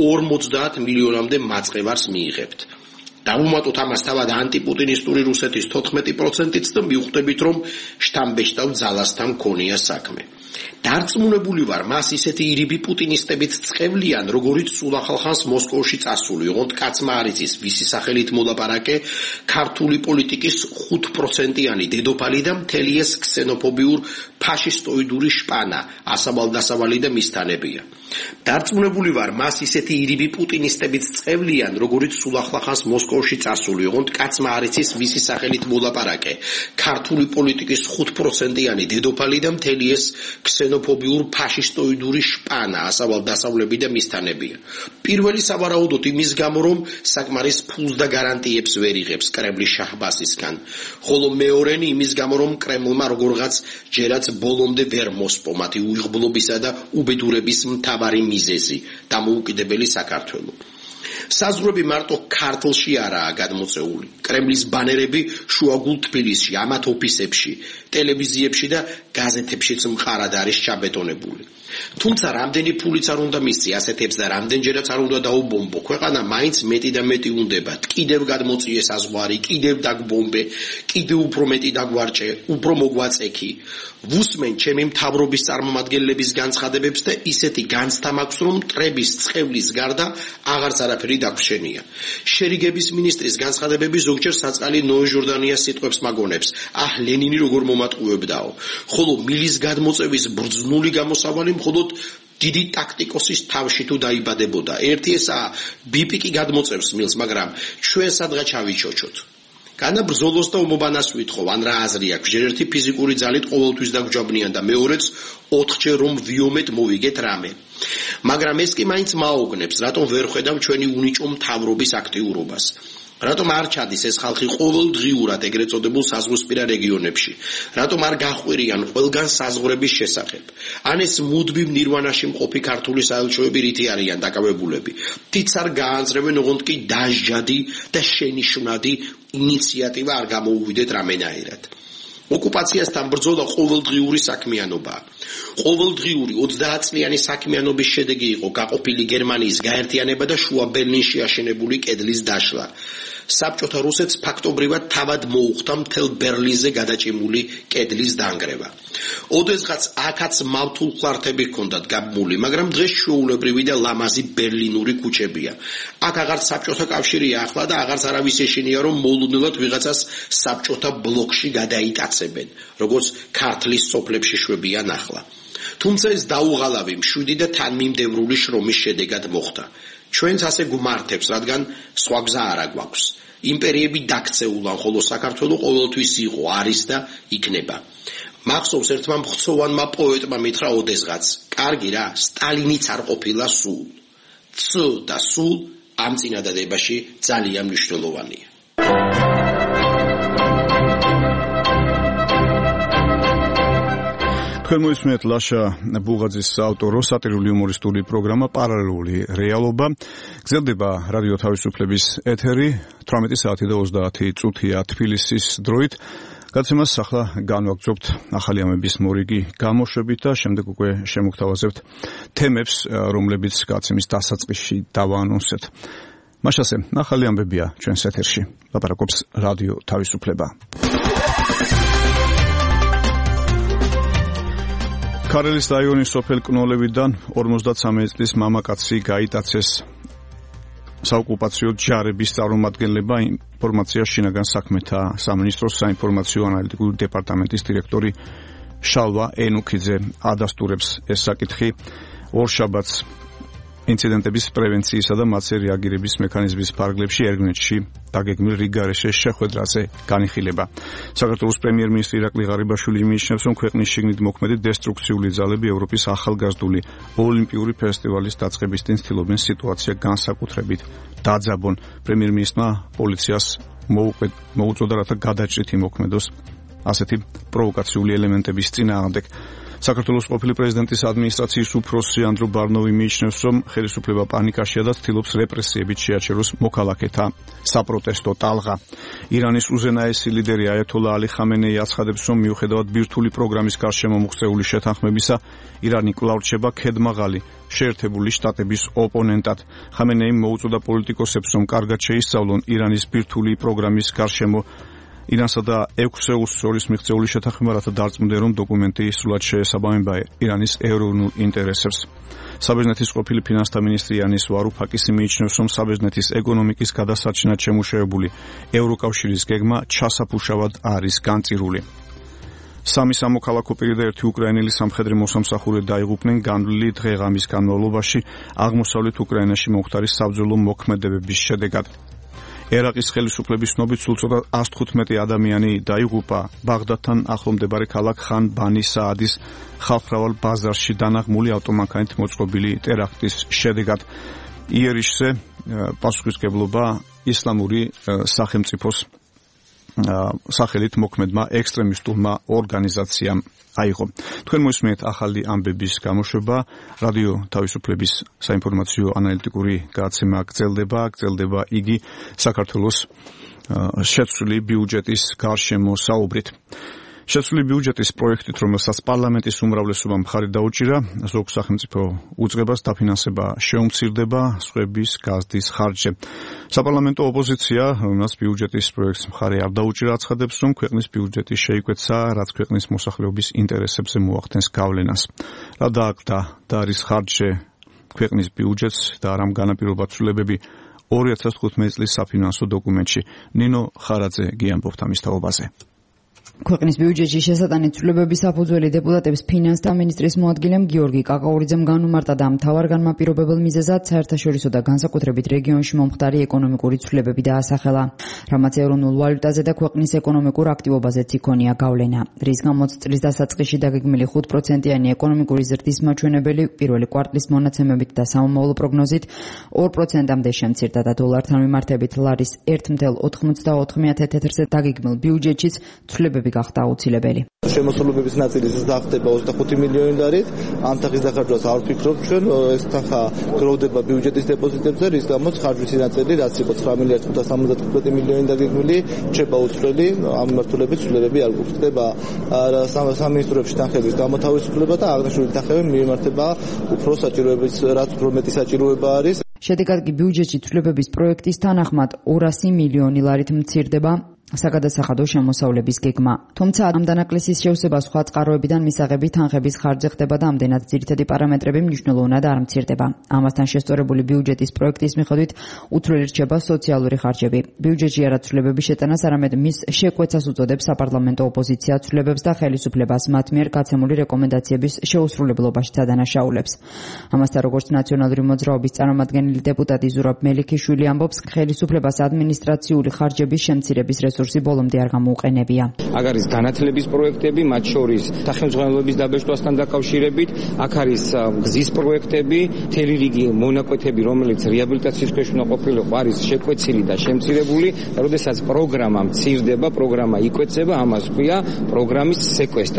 50 მილიონამდე მაწყევარს მიიღებთ. დავუმატოთ ამას თავად ანტიპუტინისტური რუსეთის 14%-იც და მივხვდებით, რომ შთამბეჭდავ ძალასთან მქონია საქმე. დარწმუნებული ვარ, მას ისეთი ირიბი პუტინისტებით წყევლიან, როგორიც სულახალხანს მოსკოვში წასული, ოღონდ კაცმა არ იცის, ვისი სახელით მოლაპარაკე ქართული პოლიტიკის 5%-იანი დედოფალი და მთელი ეს ქსენოფობიურ ფაშისტოიდური შპანა, ასაბალ-დასაბალი და მისთანებია. დარწმუნებული ვარ, მას ისეთი ირიბი პუტინისტებით წყევლიან, როგორიც სულახალხანს მოსკოვში წასული, ოღონდ კაცმა არ იცის, ვისი სახელით მოლაპარაკე ქართული პოლიტიკის 5%-იანი დედოფალი და მთელი ეს ქსენოფობიურ ფაშისტოიდური შპანა, ასაბალ-დასავლები და მისთანებია. პირველი სავარაუდოდ იმის გამო, რომ საკმარის ფულს და გარანტიებს ვერ იღებს კრემლის შაჰბასისგან, ხოლო მეორენი იმის გამო, რომ კრემლმა როგორღაც ჯერაც ბოლომდე ვერ მოსპო მათი უიღბლობისა და უბედურების მთავარი მიზეზი, დამოუკიდებელი საქართველო. საზღვრები მარტო ქართლში არაა გადმოწეული. კრემლის ბანერები შუაგულ თბილისში, ამათ ოფისებში, ტელევიზიებში და გაზეთებშიც მყარად არის ჩაბეტონებული. თუმცა რამდენი ფულიც არ უნდა მისცი ასეთებს და რამდენჯერაც არ უნდა დაუბომბო, ქვეყანა მაინც მეტი და მეტი უნდებათ. კიდევ გადმოწიე საზღვარი, კიდევ დაგბომბე, კიდევ უფრო მეტი დაგვარჭე, უფრო მოგვაწექი. ვუსმენ ჩემი მთავრობის წარმომადგენლების განცხადებებს და ისეთი განცდა მაქვს, რომ მტრების წყევლის გარდა აღარც არაფერი დაგვრჩენია. შერიგების მინისტრის განცხადებები ზოგჯერ საწყალი ნოე ჟორდანიას სიტყვებს მაგონებს. ლენინი როგორ მომატყუებდაო. ხოლო მილის გადმოწევის ბრძნული გამოსავალი მხოლოდ დიდი ტაქტიკოსის თავში თუ დაიბადებოდა. ერთი ესაა, ბიპიკი გადმოწევს მილს, მაგრამ ჩვენ სადღა ჩავიჩოჩოთ. განა ბრძოლოს და უმობანას ვითხოვ, ან რა აზრი აქვს, ჯერ ერთი ფიზიკური ძალით ყოველთვის დაგჯობნიან და მეორეც 4-ჯერ რომ ვიომეთ მოვიგეთ რამე. მაგრამ ეს კი მაინც მაოგნებს, რატომ ვერ ხედავ ჩვენი უნიჭო მთავრობის აქტიურობას. რატომ არ ჩადის ეს ხალხი ყოველდღიურად ეგრეთ წოდებულ საზღვრისპირა რეგიონებში? რატომ არ გახვირიან ყველგან საზღვრების შესახებ? ან ეს მუდმივ ნირვანაში მყოფი ქართული საელჩოები რითი არიან დაკავებულები? თიც არ გაანწრებენ, ოღონდ კი დაჟჯადი და შენიშვნადი ინიციატივა არ გამოუვიდეთ რამენაირად. ოკუპაციასთან ბრძოლა ყოველდღიური საქმიანობაა. ყოველდღიური 30 წლიანი საქმიანობის შედეგი იყო გაყოფილი გერმანიის გაერთიანება და შუა ბერლინში აშენებული კედლის დაშლა. საბჭოთა რუსეთს ფაქტობრივად თავად მოუხდა მთელ ბერლინზე გადაჭიმული კედლის დანგრევა. ოდესღაც აქაც მავთულ ხლართები ჰქონდათ გაბმული, მაგრამ დღეს ჩვეულებრივი და ლამაზი ბერლინური ქუჩებია. აქ აღარც საბჭოთა კავშირია ახლა და აღარც არავის ეშინია, რომ მოულოდნელად ვიღაცას საბჭოთა ბლოკში გადაიტაცებენ, როგორც ქართლის სოფლებში შვებიან ახლა. თუმცა ეს დაუღალავი, მშვიდი და თანმიმდევრული შრომის შედეგად მოხდა. ჩვენც ასე გვმართებს, რადგან სხვა გზა არ აგვაქვს. იმპერიები დაქცეულან, ხოლო საქართველო ყოველთვის იყო, არის და იქნება. მახსოვს ერთმა მხცოვანმა პოეტმა მითხრა ოდესღაც, კარგი რა, სტალინიც არ ყოფილა სულ. ც და სულ ამ წინადადებაში ძალიან მნიშვნელოვანია. თქვენ მოისმენთ ლაშა ბუღაძის ავტორო სატირული იუმორისტული პროგრამა პარალელური რეალობა. გრძელდება რადიო თავისუფლების ეთერი 18 საათი და 30 წუთია თბილისის დროით. გადაცემას ახლა განვაგრძობთ ახალი ამების მორიგი გამოშვებით და შემდეგ უკვე შემოგთავაზებთ თემებს, რომლებიც გადაცემის დასაწყისში დავაანონსეთ. მაშასე, ახალი ამბებია ჩვენს ეთერში. ლაპარაკობს რადიო თავისუფლება. ქარელის რაიონის სოფელ კნოლებიდან 53 წლის მამაკაცი გაიტაცეს. საოკუპაციო ჯარების წარმომადგენლება ინფორმაცია შინაგან საქმეთა სამინისტროს საინფორმაციო ანალიტიკური დეპარტამენტის დირექტორი შალვა ენუქიძე ადასტურებს ეს საკითხი ორშაბათს ინციდენტების პრევენციისა და მათზე რეაგირების მექანიზმის ფარგლებში ერგნეთში დაგეგმილ რიგგარეშე შეხვედრაზე განიხილება. საქართველოს პრემიერ-მინისტრი ირაკლი ღარიბაშვილი მიიჩნევს, რომ ქვეყნის შიგნით მოქმედი დესტრუქციული ძალები ევროპის ახალგაზრდული ოლიმპიური ფესტივალის დაწყების წინ ცდილობენ სიტუაცია განსაკუთრებით დაძაბონ. პრემიერ-მინისტრმა პოლიციას მოუწოდა, რათა გადაჭრით იმოქმედოს ასეთი პროვოკაციული ელემენტების წინააღმდეგ. საქართველოს ყოფილი პრეზიდენტის ადმინისტრაციის უფროსი ანდრო ბარნოვი მიიჩნევს, რომ ხელისუფლება პანიკაშია და ცდილობს რეპრესიებით შეაჩეროს მოქალაქეთა საპროტესტო ტალღა. ირანის უზენაესი ლიდერი აიათოლა ალი ხამენეი აცხადებს, რომ მიუხედავად ბირთვული პროგრამის გარშემო მოღწეული შეთანხმებისა, ირანი კვლავ რჩება ქედმაღალი შეერთებული შტატების ოპონენტად. ხამენეიმ მოუწოდა პოლიტიკოსებს, რომ კარგად შეისწავლონ ირანის ბირთვული პროგრამის გარშემო ირანსა და 6 ზეულს შორის მიღწეული შეთანხმება, რათა დარწმუნდნენ, რომ დოკუმენტი სრულად შეესაბამება ირანის ეროვნულ ინტერესებს. საბერძნეთის ყოფილი ფინანსთა მინისტრი იანის ვარუფაკისი მიიჩნევს, რომ საბერძნეთის ეკონომიკის გადასარჩენად შემუშავებული ევროკავშირის გეგმა ჩასაფუშავად არის განწირული. სამი სამოქალაქო პირი და ერთი უკრაინელი სამხედრო მოსამსახურე დაიღუპნენ განვლილი დღე-ღამის განმავლობაში აღმოსავლეთ უკრაინაში მომხდარი საბრძოლო მოქმედებების შედეგად. ერაყის ხელისუფლების ცნობით სულ ცოტა 115 ადამიანი დაიღუპა ბაღდადთან ახლო მდებარე ქალაქ ხან ბანი საადის ხალხმრავალ ბაზარში დანაღმული ავტომანქანით მოწყობილი ტერაქტის შედეგად. იერიშზე პასუხისმგებლობა ისლამური სახელმწიფოს სახელით მოქმედმა ექსტრემისტულმა ორგანიზაციამ აიღო. თქვენ მოისმენთ ახალი ამბების გამოშვება. რადიო თავისუფლების საინფორმაციო ანალიტიკური გადაცემა გრძელდება იგი საქართველოს შეცვლილი ბიუჯეტის გარშემო საუბრით. შეცვლილი ბიუჯეტის პროექტით, რომელსაც პარლამენტის უმრავლესობა მხარი დაუჭირა, ზოგ სახელმწიფო უწყებას დაფინანსება შეუმცირდება სხვების გაზდის ხარჯზე. საპარლამენტო ოპოზიცია, რომელსაც ბიუჯეტის პროექტს მხარი არ დაუჭირა, აცხადებს, რომ ქვეყნის ბიუჯეტი შეიკვეცა, რაც ქვეყნის მოსახლეობის ინტერესებზე მოახდენს გავლენას. რა დააკრდა და არის ხარჯზე ქვეყნის ბიუჯეტს და რამ განაპირობა ცვლილებები 2015 წლის საფინანსო დოკუმენტში. ნინო ხარაძე გიამბობთ ამის თაობაზე. ქვეყნის ბიუჯეტში შესატანით ცვლილებების საფუძველი დეპუტატების ფინანსთა მინისტრის მოადგილემ გიორგი კაკაურიძემ განუმარტა და მთავარ განმაპირობებელ მიზეზად საერთაშორისო და განსაკუთრებით რეგიონში მომხდარი ეკონომიკური ცვლილებები დაასახელა, რამაც ეროვნულ ვალუტაზე და ქვეყნის ეკონომიკურ აქტივობაზეც იქონია გავლენა. რის გამოც წლის დასაწყისში დაგეგმილი 5%-იანი ეკონომიკური ზრდის მაჩვენებელი პირველი კვარტლის მონაცემებით და სამომავლო პროგნოზით 2%-მდე შემცირდა და დოლართან მიმართებით ლარის 1.94 თეთრზე დაგეგმილ ბიუჯეტშიც ცვლილებები გახდა აუცილებელი. შემოსავლების ნაწილი გახდება 25 მილიონი ლარით. ამ თანხის დახარჯვას არ ვფიქრობ ჩვენ, ეს თანხა გროვდება ბიუჯეტის დეპოზიტებზე, რის გამოც ხარჯვის ნაწილი, რაც იყო 9 მილიარდ 575 მილიონი დაგეგმილი, რჩება უცვლელი, ამ მიმართულებით ცვლილებები არ გვხდება. სამინისტროებში თანხების გამოთავისუფლება და აღნიშნული თანხები მიემართება უფრო საჭიროების, რაც უფრო მეტი საჭიროება არის. შედეგად კი ბიუჯეტში ცვლილებების პროექტის თანახმად 200 მილიონი ლარით მცირდება საგადასახადო შემოსავლების გეგმა. თუმცა ამ დანაკლისის შევსება სხვა წყაროებიდან მისაღები თანხების ხარჯზე ხდება და ამდენად ძირითადი პარამეტრები მნიშვნელოვნად არ მცირდება. ამასთან შესწორებული ბიუჯეტის პროექტის მიხედვით უცვლელი რჩება სოციალური ხარჯები. ბიუჯეტში არა ცვლილებების შეტანას, არამედ მის შეკვეცას უწოდებს საპარლამენტო ოპოზიცია ცვლილებებს და ხელისუფლებას მათ მიერ გაცემული რეკომენდაციების შეუსრულებლობაში დადანაშაულებს. ამასთან როგორც ნაციონალური მოძრაობის წარმომადგენელი დეპუტატი ზურაბ მელიქიშვილი ამბობს, ხელისუფლებას ადმინისტრაციული ხარჯების შემცირების რესურსი ბოლომდე არ გამოუყენებია. აქ არის განათლების პროექტები, მათ შორის სახელმწიფოების დაბეჭდვასთან დაკავშირებით, აქ არის გზის პროექტები, მთელი რიგი მონაკვეთები, რომელიც რეაბილიტაციის ქვეშ უნდა ყოფილიყო, არის შეკვეცილი და შემცირებული, და როდესაც პროგრამა მცირდება, პროგრამა იკვეცება, ამას ქვია პროგრამის სეკვესტრი.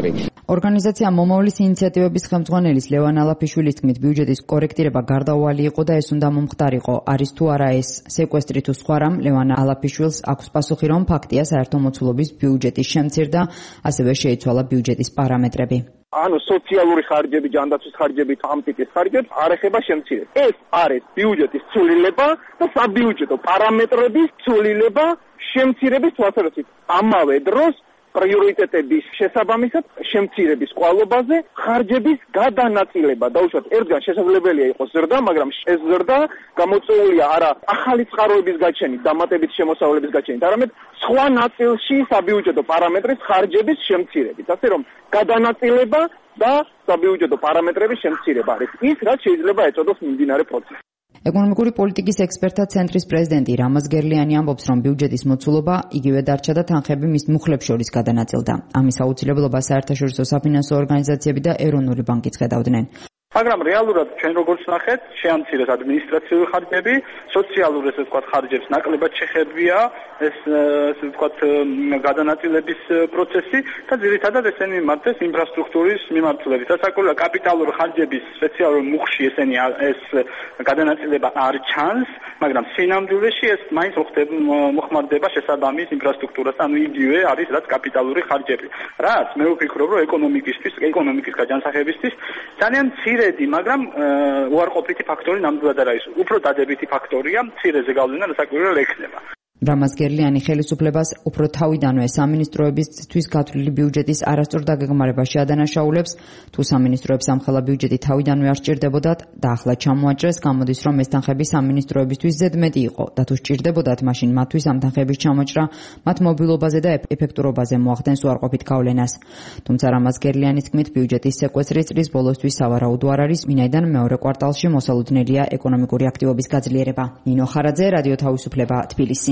ორგანიზაცია მომავლის ინიციატივების ხელმძღვანელის ლევან ალაფიშვილის თქმით, ბიუჯეტის კორექტირება გარდაუვალი იყო და ეს უნდა მომხდარიყო. არის თუ არა ეს სეკვესტრი თუ სხვა რამ, ლევან ალაფიშვილს აქვს პასუხი, რომ ფაქტია საერთო მოცულობის ბიუჯეტის შემცირდა, ასევე შეიცვალა ბიუჯეტის პარამეტრები. ანუ სოციალური ხარჯები, ჯანდაცვის ხარჯები, ამ ტიპის ხარჯებს არ ეხება შემცირება. ეს არის ბიუჯეტის ცვლილება და საბიუჯეტო პარამეტრების ცვლილება შემცირების თვალსაზრისით. ამავე დროს პრიორიტეტების შესაბამისად შემცირების კვალობაზე ხარჯების გადანაწილება. დაუშვათ, ერთგან შესაძლებელია იყოს ზრდა, მაგრამ ეს ზრდა გამოწვეულია არა ახალი წყაროების გაჩენით, დამატებით შემოსავლების გაჩენით, არამედ სხვა ნაწილში საბიუჯეტო პარამეტრის ხარჯების შემცირებით. ასე რომ გადანაწილება და საბიუჯეტო პარამეტრების შემცირება არის ის, რაც შეიძლება ეწოდოს მიმდინარე პროცესი. ეკონომიკური პოლიტიკის ექსპერტთა ცენტრის პრეზიდენტი რამაზ გერლიანი ამბობს, რომ ბიუჯეტის მოცულობა იგივე დარჩა და თანხები მის მუხლებს შორის გადანაწილდა. ამის აუცილებლობას საერთაშორისო საფინანსო ორგანიზაციები და ეროვნული ბანკიც ხედავდნენ. მაგრამ რეალურად ჩვენ როგორც ნახეთ, შეამცირეს ადმინისტრაციული ხარჯები, სოციალური ესე ვთქვათ ხარჯებს ნაკლებად შეხებია ეს ესე ვთქვათ გადანაწილების პროცესი და ძირითადად ესენი მიმართეს ინფრასტრუქტურის მიმართულებით. სასაკუთრებულად კაპიტალური ხარჯების სპეციალურ მუხლში ესენი ეს გადანაწილება არ ჩანს, მაგრამ სინამდვილეში ეს მაინც მოხმარდება შესაბამის ინფრასტრუქტურას, ანუ იგივე არის რაც კაპიტალური ხარჯები. რაც მე ვფიქრობ, რომ ეკონომიკის გაჯანსაღებისთვის ძალიან მაგრამ უარყოფითი ფაქტორი ნამდვილად არ არის. უფრო დადებითი ფაქტორია, მცირე ზეგავლენა დასაკვირველ ექნება. რამაზ გერლიანი ხელისუფლებას უფრო თავიდანვე სამინისტროებისთვის გათვლილი ბიუჯეტის არასწორ დაგეგმარებაში ადანაშაულებს, თუ სამინისტროებს ამხელა ბიუჯეტი თავიდანვე არ სჭირდებოდათ და ახლა ჩამოაჭრეს, გამოდის, რომ ეს თანხები სამინისტროებისთვის ზედმეტი იყო და თუ სჭირდებოდათ, მაშინ მათთვის ამ თანხების ჩამოჭრა მათ მობილობაზე და ეფექტურობაზე მოახდენს უარყოფით გავლენას. თუმცა რამაზ გერლიანის თქმით, ბიუჯეტის სეკვესტრი წლის ბოლოსთვის სავარაუდო არ არის, ვინაიდან მეორე კვარტალში მოსალოდნელია ეკონომიკური აქტივობის გაძლიერება. ნინო ხარაძე, რადიო თავისუფლება, თბილისი.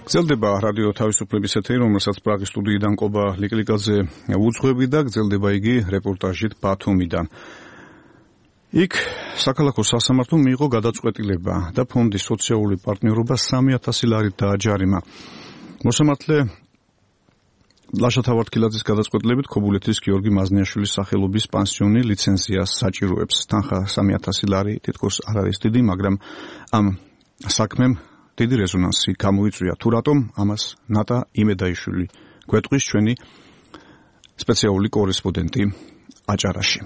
გრძელდება რადიო თავისუფლების ეთერი, რომელსაც პრაღის სტუდიიდან ყობა ლიკლიკაძე უძღვები და გრძელდება იგი რეპორტაჟით ბათუმიდან. იქ საქალაქო სასამართლომ მიიღო გადაწყვეტილება და ფონდის სოციალური პარტნიორობა 3,000 ლარით დააჯარიმა. მოსამართლე ლაშა თავარდქილაძის გადაწყვეტილებით ქობულეთის გიორგი მაზნიაშვილის სახელობის პანსიონი ლიცენზიას საჭიროებს. თანხა 3,000 ლარი თითქოს არ არის დიდი, მაგრამ ამ საქმემ დიდი რეზონანსი გამოიწვია. თუ რატომ, ამას ნატა იმედაიშვილი გვეტყვის ჩვენი სპეციალური კორესპონდენტი აჭარაში.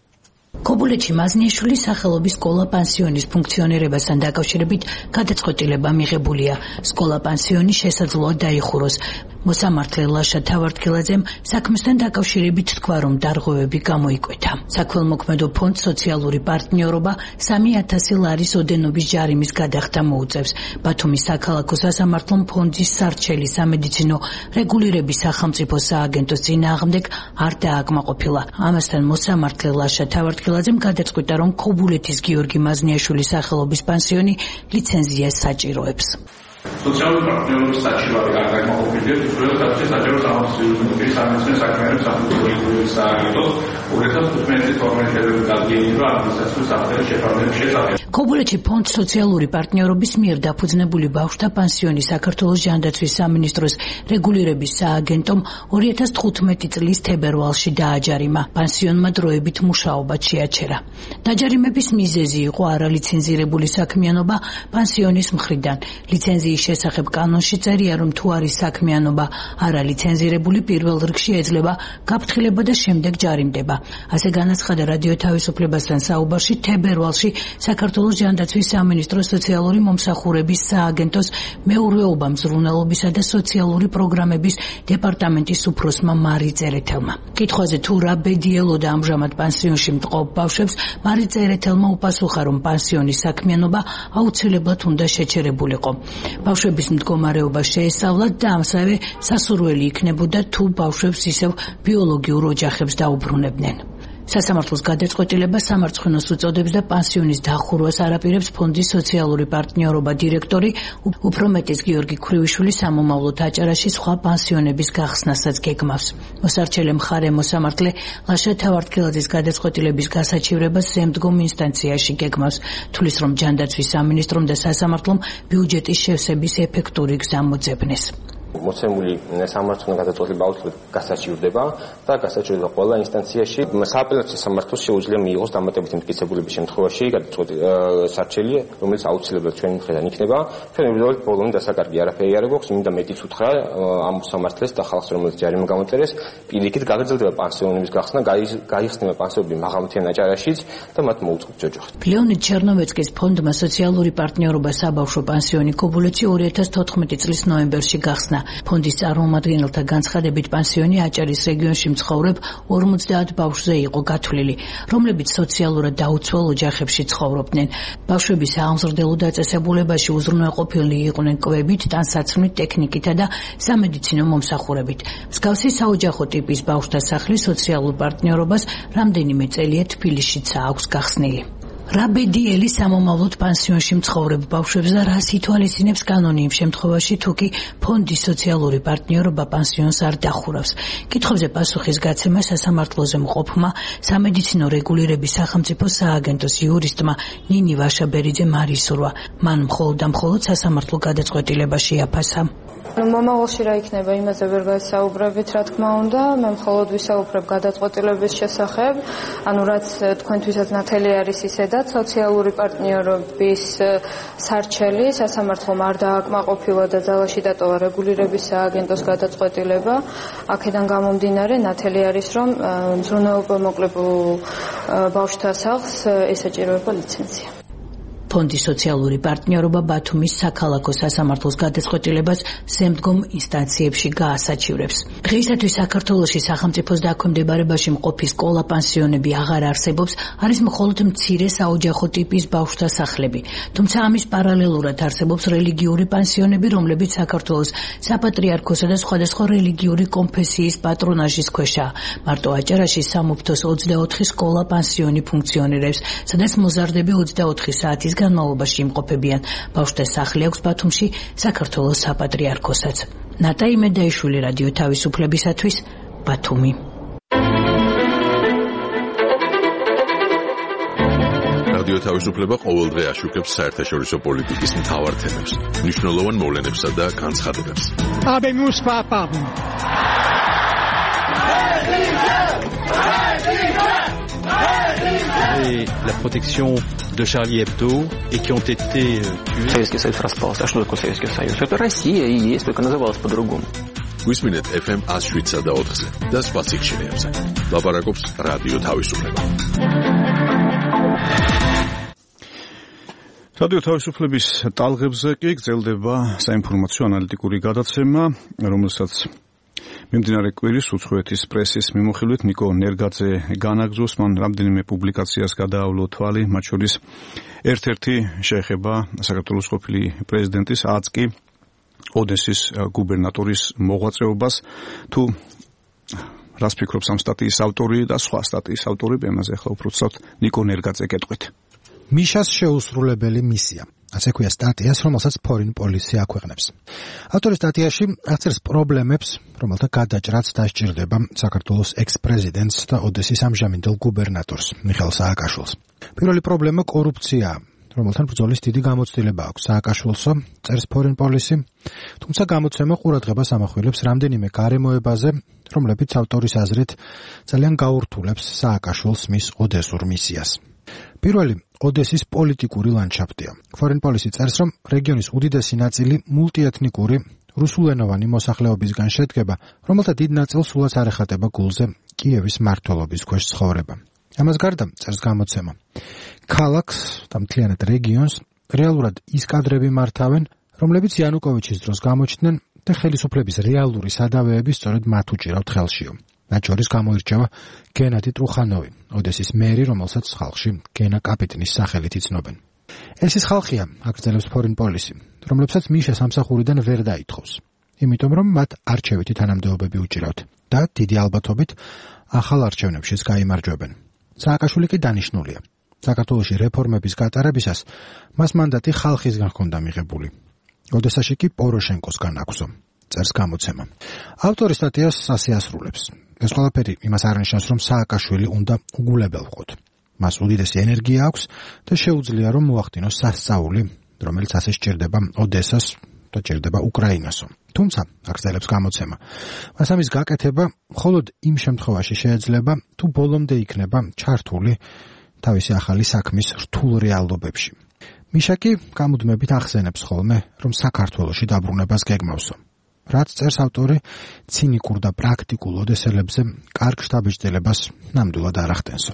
ქობულეთში მაზნიაშვილის სახელობის სკოლა-პანსიონის ფუნქციონირებასთან დაკავშირებით გადაწყვეტილება მიღებულია. სკოლა-პანსიონი შესაძლოა დაიხუროს. მოსამართლე ლაშა თავარდქილაძემ საქმესთან დაკავშირებით თქვა, რომ დარღვევები გამოიკვეთა. საქველმოქმედო ფონდს სოციალური პარტნიორობა 3,000 ლარის ოდენობის ჯარიმის გადახდა მოუწევს. ბათუმის საქალაქო სასამართლომ ფონდის სარჩელი სამედიცინო რეგულირების სახელმწიფო სააგენტოს წინააღმდეგ არ დააკმაყოფილა. ამასთან მოსამართლე ლაშა თავარდქილაძემ გადაწყვიტა, რომ ქობულეთის გიორგი მაზნიაშვილის სახელობის პანსიონი ლიცენზიას საჭიროებს. სოციალური პარტნიორობის საჭიროები არ გამოყოფილია უბრალოდ საჭირო სამართლის სამედიცინო საქმეების სახელმწიფო სააგენტოს 2015 წლის 12 დადგენილება ადმინისტრაციული საფრთხის შეფარდების შესახებ. ქობულეთში ფონდ სოციალური პარტნიორობის მიერ დაფუძნებული ბავშვთა პანსიონი საქართველოს ჯანდაცვის სამინისტროს რეგულირების სააგენტომ 2015 წლის თებერვალში დააჯარიმა. პანსიონმა დროებით მუშაობაც შეაჩერა. დაჯარიმების მიზეზი იყო არალიცენზირებული საქმიანობა პანსიონის მხრიდან. ლიცენზიის შესახებ კანონში წერია, რომ თუ არის საქმიანობა არალიცენზირებული, პირველ რიგში ეძლევა გაფრთხილება და შემდეგ ჯარიმდება. ასე განაცხადა რადიო თავისუფლებასთან საუბარში თებერვალში საქართველოს ჯანდაცვის სამინისტროს სოციალური მომსახურების სააგენტოს მეურვეობა, მზრუნველობისა და სოციალური პროგრამების დეპარტამენტის უფროსმა მარი წერეთელმა. კითხვაზე თუ რა ბედიელოდა ამჟამად პანსიონში მტყოფ ბავშვებს, მარი წერეთელმა უპასუხა, რომ პანსიონის საქმიანობა აუცილებლად უნდა შეჩერებულიყო. ბავშვების მდგომარეობა შეესწავლათ და ამასავე სასურველი იქნებოდა თუ ბავშვებს ისევ ბიოლოგიურ ოჯახებს დაუბრუნებდნენ. სასამართლოს გადაწყვეტილება სამარცხვინოს უწოდებს და პანსიონის დახურვას არაპირებს ფონდის სოციალური პარტნიორობა დირექტორი, უფრო მეტის გიორგი ქრივიშვილი სამომავლოდ აჭარაში სხვა პანსიონების გახსნასაც გეგმავს. მოსარჩელე მხარე მოსამართლე ლაშა თავარდქილაძის გადაწყვეტილების გასაჩივრებას ზემდგომ ინსტანციაში გეგმავს. თulis რომ ჯანდაცვის სამინისტრომ და სასამართლომ ბიუჯეტის შევსების ეფექტური გზა მოძებნეს. მოცემული სამართლო გადაწყვეტილება აუცილებლად გასაჩივრდება და გასაჩივრდება ყველა ინსტანციაში. სააპელაციო სამართლოს შეუძლია მიიღოს დამატებითი მტკიცებულების შემთხვევაში სარჩელი, რომელიც აუცილებლად ჩვენი მხრიდან იქნება. ჩვენ უბრალოდ ბოლომდე დასაკარგი არაფერი არ გვაქვს, მინდა მეტიც უთხრა ამ სამართლეს და ხალხს, რომელიც ჯარიმა გამოწერეს, პირიქით გაგრძელდება პანსიონების გახსნა, გაიხსნება პანსიონები მაღალმთიან აჭარაშიც და მათ მოუწყოთ ჯოჯოხი. ლეონიდ ჩერნოვეცკის ფონდმა სოციალური პარტნიორობა საბავშვო პანსიონი ქობულეთში 2014 წლის ნოემბერში გახსნა. ფონდის წარმომადგენელთა განცხადებით პანსიონი აჭარის რეგიონში მცხოვრებ 50 ბავშვზე იყო გათვლილი, რომლებიც სოციალურად დაუცველ ოჯახებში ცხოვრობდნენ. ბავშვების აღმზრდელო დაწესებულებაში უზრუნველყოფილნი იყვნენ კვებით, ტანსაცმლით, ტექნიკითა და სამედიცინო მომსახურებით. მსგავსი საოჯახო ტიპის ბავშვთა სახლი სოციალურ პარტნიორობას რამდენიმე წელია თბილისშიც აქვს გახსნილი. რა ბედიელი სამომავლოდ პანსიონში მცხოვრებ ბავშვებს და რას ითვალისწინებს კანონი იმ შემთხვევაში, თუ კი ფონდის სოციალური პარტნიორობა პანსიონს არ დახურავს. კითხვებზე პასუხის გაცემა სასამართლოზე მყოფმა სამედიცინო რეგულირების სახელმწიფო სააგენტოს იურისტმა ნინი ვაშაბერიძემ არ ისურვა. მან მხოლოდ სასამართლო გადაწყვეტილება შეაფასა. მომავალში რა იქნება, იმაზე ვერ გაისაუბრებით, რა თქმა უნდა. მე მხოლოდ ვისაუბრებ გადაწყვეტილების შესახებ, ანუ რაც თქვენთვისაც ნათელი არის ისედაც სოციალური პარტნიორობის სარჩელი სასამართლომ არ დააკმაყოფილა და ძალაში დატოვა რეგულირების სააგენტოს გადაწყვეტილება. აქედან გამომდინარე ნათელი არის, რომ მზრუნველობა მოკლებულ ბავშვთა სახლს ესაჭიროება ლიცენზია. ფონდის სოციალური პარტნიორობა ბათუმის საქალაქო სასამართლოს გადაწყვეტილებას ზემდგომ ინსტანციებში გაასაჩივრებს. დღეისათვის საქართველოში სახელმწიფოს დაქვემდებარებაში მყოფი სკოლა-პანსიონები აღარ არსებობს, არის მხოლოდ მცირე საოჯახო ტიპის ბავშვთა სახლები. თუმცა ამის პარალელურად არსებობს რელიგიური პანსიონები, რომლებიც საქართველოს საპატრიარქოსა და სხვადასხვა რელიგიური კონფესიის პატრონაჟის ქვეშაა. მარტო აჭარაში სამუფრთოს 24 სკოლა-პანსიონი ფუნქციონირებს, სადაც მოზარდები 24 საათის განმავლობაში იმყოფებიან. ბავშვთა სახლი აქვს ბათუმში, საქართველოს საპატრიარქოსაც. ნატა იმედაიშვილი, რადიო თავისუფლებისათვის, ბათუმი. რადიო თავისუფლება ყოველდღე აშუქებს საერთაშორისო პოლიტიკის მთავარ თემებს, მნიშვნელოვან მოვლენებსა და განცხადებებს. Et la protection de Charlie Hebdo et qui ont été tués. Советский Союз распался. А что такое Советский Союз? Это Россия и есть, только называлась по-другому. გვისმინეთ FM 107 და 4-ზე და სხვა სიგნალებზე. ლაპარაკობს რადიო თავისუფლება. რადიო თავისუფლების ტალღებზე კი გრძელდება საინფორმაციო ანალიტიკური გადაცემა, რომელსაც მიმდინარე კვირის უცხოეთის პრესის მიმოხილვით ნიკო ნერგაძე განაგზავს. მან რამდენიმე პუბლიკაციას გადაავლო თვალი, მათ შორის ერთ-ერთი შეეხება საქართველოს ყოფილი პრეზიდენტის აწკი ოდესის გუბერნატორის მოღვაწეობას. თუ რას ფიქრობს ამ სტატიის ავტორი და სხვა სტატიის ავტორები, ამაზე ახლა უბრალოდ ნიკო ნერგაძე გეტყვით. მიშას შეუსრულებელი მისია. ასე ქვია სტატიას, რომელსაც Foreign Policy აქვეყნებს. ავტორი სტატიაში აღწერს პრობლემებს, რომელთა გადაჭრაც დასჭირდება საქართველოს ექს-პრეზიდენტს და ოდესის ამჟამინდელ გუბერნატორს მიხეილ სააკაშვილს. პირველი პრობლემა კორუფციაა, რომელთან ბრძოლის დიდი გამოცდილება აქვს სააკაშვილსო, წერს Foreign Policy, თუმცა გამოცემა ყურადღებას ამახვილებს რამდენიმე გარემოებაზე, რომლებიც ავტორის აზრით ძალიან გაურთულებს სააკაშვილს მის ოდესურ მისიას. პირველი ოდესის პოლიტიკური ლანდშაფტია. Foreign Policy წერს, რომ რეგიონის უდიდესი ნაწილი მულტიეთნიკური რუსულენოვანი მოსახლეობისგან შედგება, რომელთა დიდ ნაწილს სულაც არ ეხატება გულზე კიევის მმართველობის ქვეშ ცხოვრება. ამას გარდა წერს გამოცემა, ქალაქს და მთლიანად რეგიონს რეალურად ის კადრები მართავენ, რომლებიც იანუკოვიჩის დროს გამოჩნდნენ და ხელისუფლების რეალური სადავეები სწორედ მათ უჭირავთ ხელშიო. მათ შორის გამოირჩევა გენადი ტრუხანოვი, ოდესის მერი, რომელსაც ხალხში გენა კაპიტნის სახელით იცნობენ. ეს ის ხალხია, აგრძელებს Foreign Policy, რომლებსაც მიშა სამსახურიდან ვერ დაითხოვს, იმიტომ რომ მათ არჩევითი თანამდებობები უჭირავთ და დიდი ალბათობით ახალ არჩევნებშიც გაიმარჯვებენ. სააკაშვილი კი დანიშნულია. საქართველოში რეფორმების გატარებისას მას მანდატი ხალხისგან ჰქონდა მიღებული. ოდესაში კი პოროშენკოსგან აქვსო, წერს გამოცემა. ავტორი სტატიას ასე ასრულებს. ეს ყველაფერი იმას არნიშნავს, რომ სააკაშვილი უნდა უგულებელყოთ. მას უდიდესი ენერგია აქვს და შეუძლია რომ მოახდინოს სასწაული, რომელიც ასე სჭირდება ოდესას და ჭირდება უკრაინასო. თუმცა, აგრძელებს გამოცემა, მას ამის გაკეთება მხოლოდ იმ შემთხვევაში შეიძლება, თუ ბოლომდე იქნება ჩართული თავისი ახალი საქმის რთულ რეალობებში. მიშა კი გამუდმებით ახსენებს ხოლმე, რომ საქართველოში დაბრუნებას გეგმავსო. რაც წერს ავტორი ცინიკურ და პრაქტიკულ ოდესელებზე კარგ შთაბეჭდილებას ნამდვილად არ ახდენსო.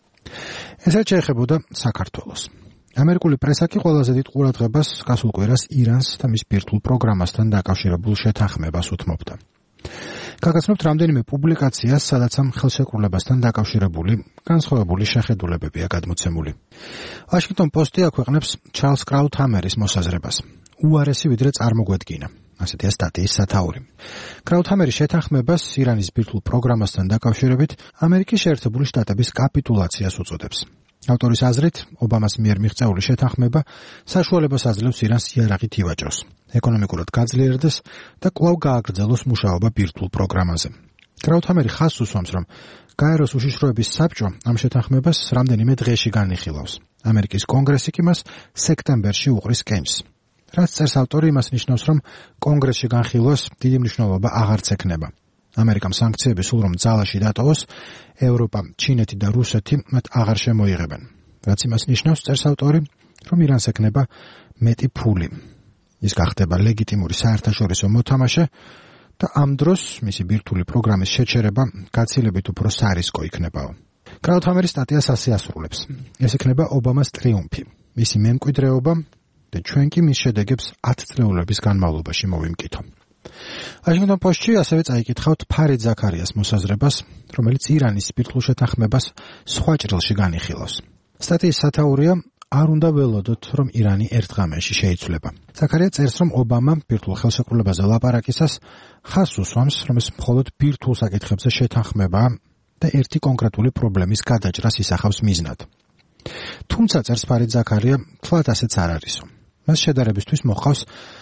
ესაც შეეხებოდა საქართველოს. ამერიკული პრესა კი ყველაზე დიდ ყურადღებას გასულ კვირას ირანს და მის ბირთვულ პროგრამასთან დაკავშირებულ შეთანხმებას უთმობდა. გაგაცნობთ რამდენიმე პუბლიკაციას, სადაც ამ ხელშეკრულებასთან დაკავშირებული განსხვავებული შეხედულებებია გადმოცემული. Washington Post-ი აქვეყნებს ჩარლზ კრაუთჰამერის მოსაზრებას. უარესი ვიდრე წარმოგვედგინა. ასეთია სტატიის სათაური. კრაუთჰამერის შეთანხმებას ირანის ბირთვულ პროგრამასთან დაკავშირებით ამერიკის შეერთებული შტატების კაპიტულაციას უწოდებს. ავტორის აზრით, ობამას მიერ მიღწეული შეთანხმება საშუალებას აძლევს ირანს იარაღით ივაჭროს, ეკონომიკურად გაძლიერდეს და კვლავ გააგრძელოს მუშაობა ბირთვულ პროგრამაზე. კრაუთჰამერი ხაზს უსვამს, რომ გაეროს უშიშროების საბჭო ამ შეთანხმებას რამდენიმე დღეში განიხილავს. ამერიკის კონგრესი კი მას სექტემბერში უყრის კენჭს. რაც წერს ავტორი იმას ნიშნავს, რომ კონგრესში განხილვას დიდი მნიშვნელობა აღარც ექნება. ამერიკამ სანქციები სულ რომ ძალაში დატოვოს, ევროპა, ჩინეთი და რუსეთი მათ აღარ შემოიღებენ. რაც იმას ნიშნავს, წერს ავტორი, რომ ირანს ექნება მეტი ფული. ის გახდება ლეგიტიმური საერთაშორისო მოთამაშე და ამ დროს მისი ბირთვული პროგრამის შეჩერება გაცილებით უფრო სარისკო იქნებაო. კრაუთჰამერი სტატიას ასე ასრულებს. ეს იქნება ობამას ტრიუმფი, მისი მემკვიდრეობა და ჩვენ კი მის შედეგებს 10 წლეულების განმავლობაში მოვიმკითხო. Washington Post-ში ასევე წაიკითხავთ ფარიდ ზაქარიას მოსაზრებას, რომელიც ირანის ბირთვულ შეთანხმებას სხვა ჭრილში განიხილავს. სტატიის სათაურია, არ უნდა ველოდოთ, რომ ირანი ერთ ღამეში შეიცვლება. ზაქარია წერს, რომ ობამა ბირთვულ ხელშეკრულებაზე ლაპარაკისას ხაზს უსვამს, რომ ეს მხოლოდ ბირთვულ საკითხებზე შეთანხმებაა და ერთი კონკრეტული პრობლემის გადაჭრას ისახავს მიზნად. თუმცა წერს ფარიდ ზაქარია, თვალთ ასეც არ არისო. მას შედარებისთვის მოჰყავს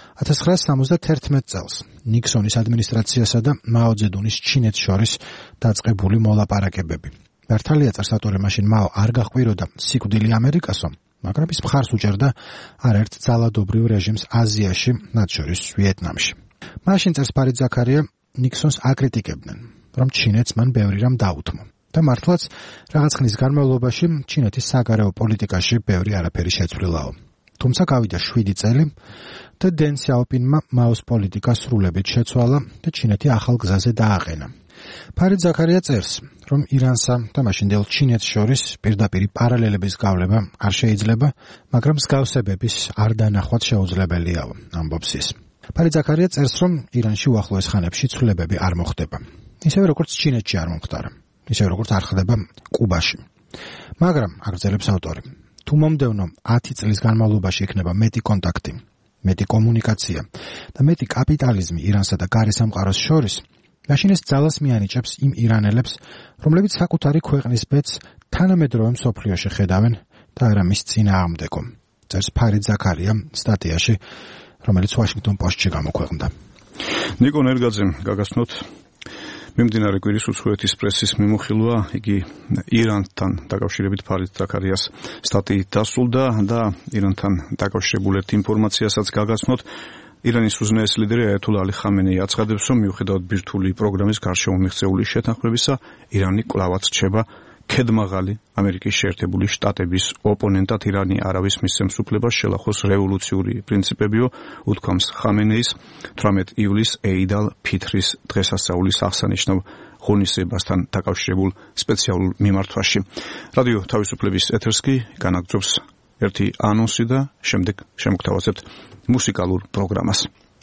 1971 წელს ნიქსონის ადმინისტრაციასა და მაო ძედუნის ჩინეთს შორის დაწყებული მოლაპარაკებები. მართალია წერს ავტორი, მაშინ მაო არ გაჰყვიროდა სიკვდილი ამერიკასო, მაგრამ ის მხარს უჭერდა არაერთ ძალადობრივ რეჟიმს აზიაში, მათ შორის ვიეტნამში. მაშინ წერს ფარიდ ზაქარია, ნიქსონს აკრიტიკებდნენ, რომ ჩინეთს მან ბევრი რამ დაუთმო. და მართლაც რაღაც ხნის განმავლობაში ჩინეთის საგარეო პოლიტიკაში ბევრი არაფერი შეცვლილაო. თუმცა გავიდა 7 წელი და დენ სიაოპინმა მაოს პოლიტიკა სრულებით შეცვალა და ჩინეთი ახალ გზაზე დააყენა. ფარიდ ზაქარია წერს, რომ ირანსა და მაშინდელ ჩინეთს შორის პირდაპირი პარალელების გავლება არ შეიძლება, მაგრამ მსგავსებების არ დანახვაც შეუძლებელიაო, ამბობს ის. ფარიდ ზაქარია წერს, რომ ირანში უახლოეს ხანებში ცვლილებები არ მოხდება. ისევე როგორც ჩინეთში არ მომხდარა. ისე როგორც არ ხდება კუბაში. მაგრამ აგრძელებს ავტორი, თუ მომდევნო 10 წლის განმავლობაში იქნება მეტი კონტაქტი, მეტი კომუნიკაცია და მეტი კაპიტალიზმი ირანსა და გარე სამყაროს შორის, მაშინ ეს ძალას მიანიჭებს იმ ირანელებს, რომლებიც საკუთარი ქვეყნის ბედს თანამედროვე მსოფლიოში ხედავენ და არა მის წინააღმდეგო. წერს ფარიდ ზაქარია სტატიაში, რომელიც ვაშინგტონ პოსტში გამოქვეყნდა. ნიკო ნერგაძემ გაგაცნოთ მიმდინარე კვირის უცხოეთის პრესის მიმოხილვა, იგი ირანთან დაკავშირებით ფარიდ ზაქარიას სტატიით დასრულდა და ირანთან დაკავშირებულ ერთ ინფორმაციასაც გაგაცნოთ. ირანის უზენაესი ლიდერი აიათოლა ალი ხამენეი აცხადებს, რომ მიუხედავად ბირთვული პროგრამის გარშემო მიღწეული შეთანხმებისა, ირანი კვლავაც რჩება ქედმაღალი ამერიკის შეერთებული შტატების ოპონენტად. ირანი არავის მისცემს უფლებას შელახოს რევოლუციური პრინციპებიო, უთქვამს ხამენეის 18 ივლისს ეიდ ალ-ფიტრის დღესასწაულის აღსანიშნავ ღონისძიებასთან დაკავშირებულ სპეციალურ მიმართვაში. რადიო თავისუფლების ეთერს კი განაგრძობს ერთი ანონსი და შემდეგ შემოგთავაზებთ მუსიკალურ პროგრამას.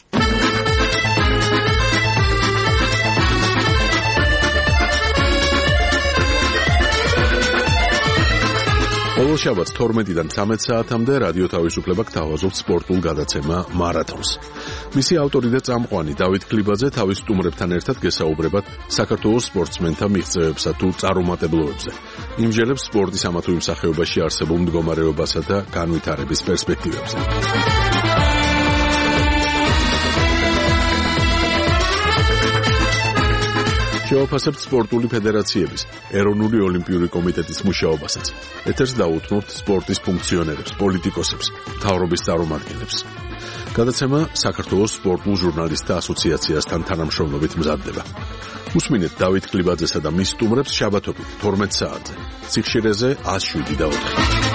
ყოველ შაბათს 12-დან 13 საათამდე რადიო თავისუფლება გთავაზობს სპორტულ გადაცემა მარათონს. მისი ავტორი და წამყვანი დავით ქლიბაძე თავის სტუმრებთან ერთად გესაუბრებათ საქართველოს სპორტსმენთა მიღწევებსა თუ წარუმატებლობებზე. იმჟელებს სპორტის ამა თუ იმ სახეობაში არსებულ მდგომარეობასა და განვითარების პერსპექტივებზე. შევაფასებთ სპორტული ფედერაციების, ეროვნული ოლიმპიური კომიტეტის მუშაობასაც. ეთერს დაუთმობთ სპორტის ფუნქციონერებს, პოლიტიკოსებს, მთავრობის წარმომადგენლებს. გადაცემა საქართველოს სპორტულ ჟურნალისტთა ასოციაციასთან თანამშრომლობით მზადდება. უსმინეთ დავით ქლიბაძესა და მის სტუმრებს შაბათობით 12 საათზე. სიხშირეზე 107.4.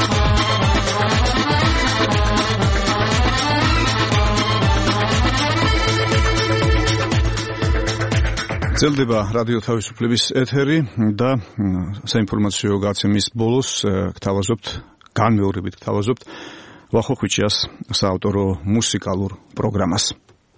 ძლდება რადიო თავისუფლების ეთერი და საინფორმაციო გადაცემის ბოლოს განმეორებით გთავაზობთ ვახო ხვიჩიას საავტორო მუსიკალურ პროგრამას.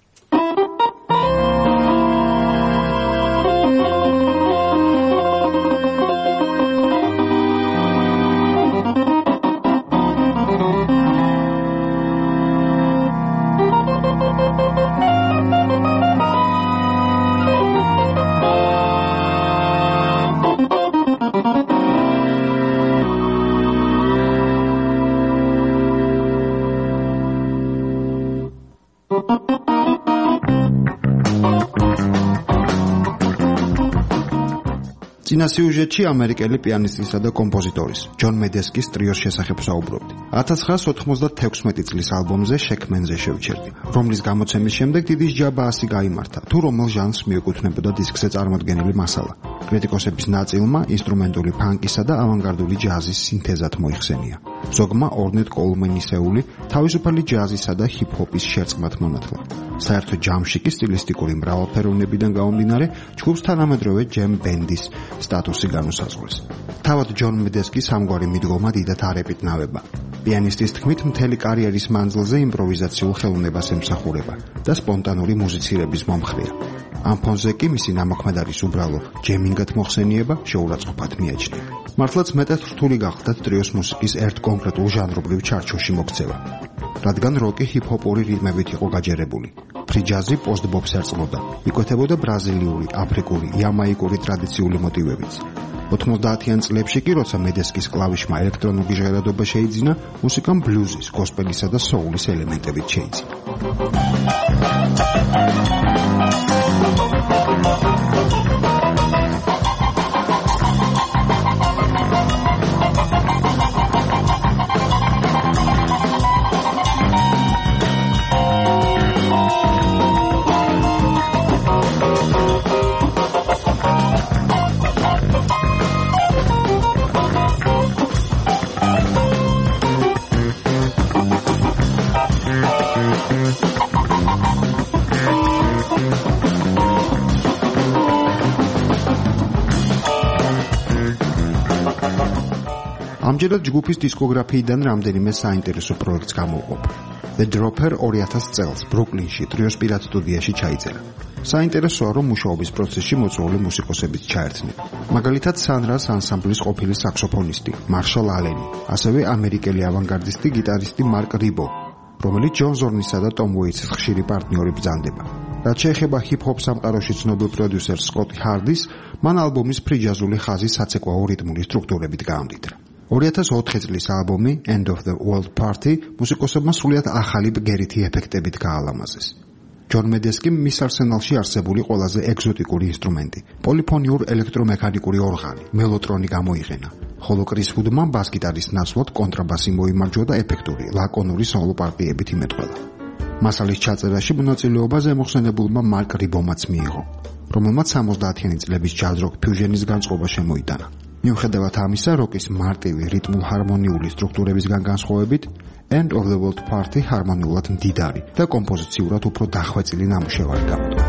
წინა სიუჟეტში ამერიკელი პიანისტისა და კომპოზიტორის ჯონ მედესკის ტრიოს შესახებ საუბრობდი. 1996 წლის ალბომზე შექმენზე შევჩერდი, რომლის გამოცემის შემდეგ დიდი ჯაბაასი გაიმართა, თუ რომელ ჟანრს მიეკუთვნებოდა დისკზე წარმოდგენილი მასალა. კრიტიკოსების ნაწილმა ინსტრუმენტული ფანკისა და ავანგარდული ჯაზის სინთეზად მოიხსენია. ზოგმა ორნეტ კოლმენისეული თავისუფალი ჯაზისა და ჰიპ-ჰოპის შერწყმად მონათლა. საერთო ჯამში კი სტილისტიკური მრავალფეროვნებიდან გამომდინარე ჯგუფს თანამედროვე ჯემ ბენდის სტატუსი განუსაზღვრეს. თავად ჯონ მედესკის ამგვარი მიდგომა დიდად არ ეპიტნავება. პიანისტის თქმით, მთელი კარიერის მანძილზე იმპროვიზაციულ ხელოვნებას ემსახურება და სპონტანური მუსიცირების მომხრეა. ამ ფონზე კი მისი ნამოქმედარის უბრალო ჯემინგად მოხსენიება შეურაცხყოფად მიაჩნია. მართლაც მეტად რთული გახდათ ტრიოს მუსიკის ერთ კონკრეტულ ჟანრობრივ ჩარჩოში მოქცევა, რადგან როკი ჰიპ-ჰოპური რიტმებით იყო გაჯერებული. ფრი ჯაზი პოსტ-ბოპს ერწყმოდა, იკვეთებოდა ბრაზილიური, აფრიკური, იამაიკური ტრადიციული მოტივებით. 90-იან წლებში კი, როცა მედესკის კლავიშმა ელექტრონული ჟღერადობა შეიძინა, მუსიკამ ბლუზის, გოსპელისა და სოულის ელემენტებით შეიძინა. ამჯერად ჯგუფის დისკოგრაფიიდან რამდენიმე საინტერესო პროექტს გამოვყოფ. The Dropper 2000 წელს ბრუკლინში ტრიოს პირად სტუდიაში ჩაიწერა. საინტერესოა, რომ მუშაობის პროცესში მოწვეული მუსიკოსებიც ჩაერთნენ. მაგალითად, Sunrise ანსამბლის ყოფილი საქსოფონისტი მარშალ ალენი, ასევე ამერიკელი ავანგარდისტი გიტარისტი მარკ რიბო, რომელიც ჯონ ზორნისა და ტომ უეიტსის ხშირი პარტნიორი ბრძანდება. რაც შეეხება ჰიპ-ჰოპ სამყაროში ცნობილ პროდიუსერს სკოტ ჰარდის, მან ალბომის ფრიჯაზული ხაზი საცეკვაო რიტმული სტრუქტურებით გაამდიდრა. 2004 წლის ალბომი End of the World Party მუსიკოსებმა სრულიად ახალი ბგერითი ეფექტებით გაალამაზეს. ჯონ მედესკიმ მის არსენალში არსებული ყველაზე ეგზოტიკური ინსტრუმენტი, პოლიფონიურ ელექტრომექანიკური ორღანი, მელოტრონი გამოიყენა, ხოლო კრის ვუდმა ბას-გიტარის ნაცვლად კონტრაბასი მოიმარჯვა და ეფექტური, ლაკონური სოლო პარტიებით იმედგყველა. მასალის ჩაწერაში მონაწილეობა ზემოხსენებულმა მარკ რიბომაც მიიღო, რომელმაც 70-იანი წლების ჯაზ-როკ ფიუჟენის განწყობა შემოიტანა. მიუხედავად ამისა, როკის მარტივი რიტმულ-ჰარმონიული სტრუქტურებისგან განსხვავებით, End of the World Party ჰარმონიულად მდიდარი და კომპოზიციურად უფრო დახვეწილი ნამუშევარი გამოდგა.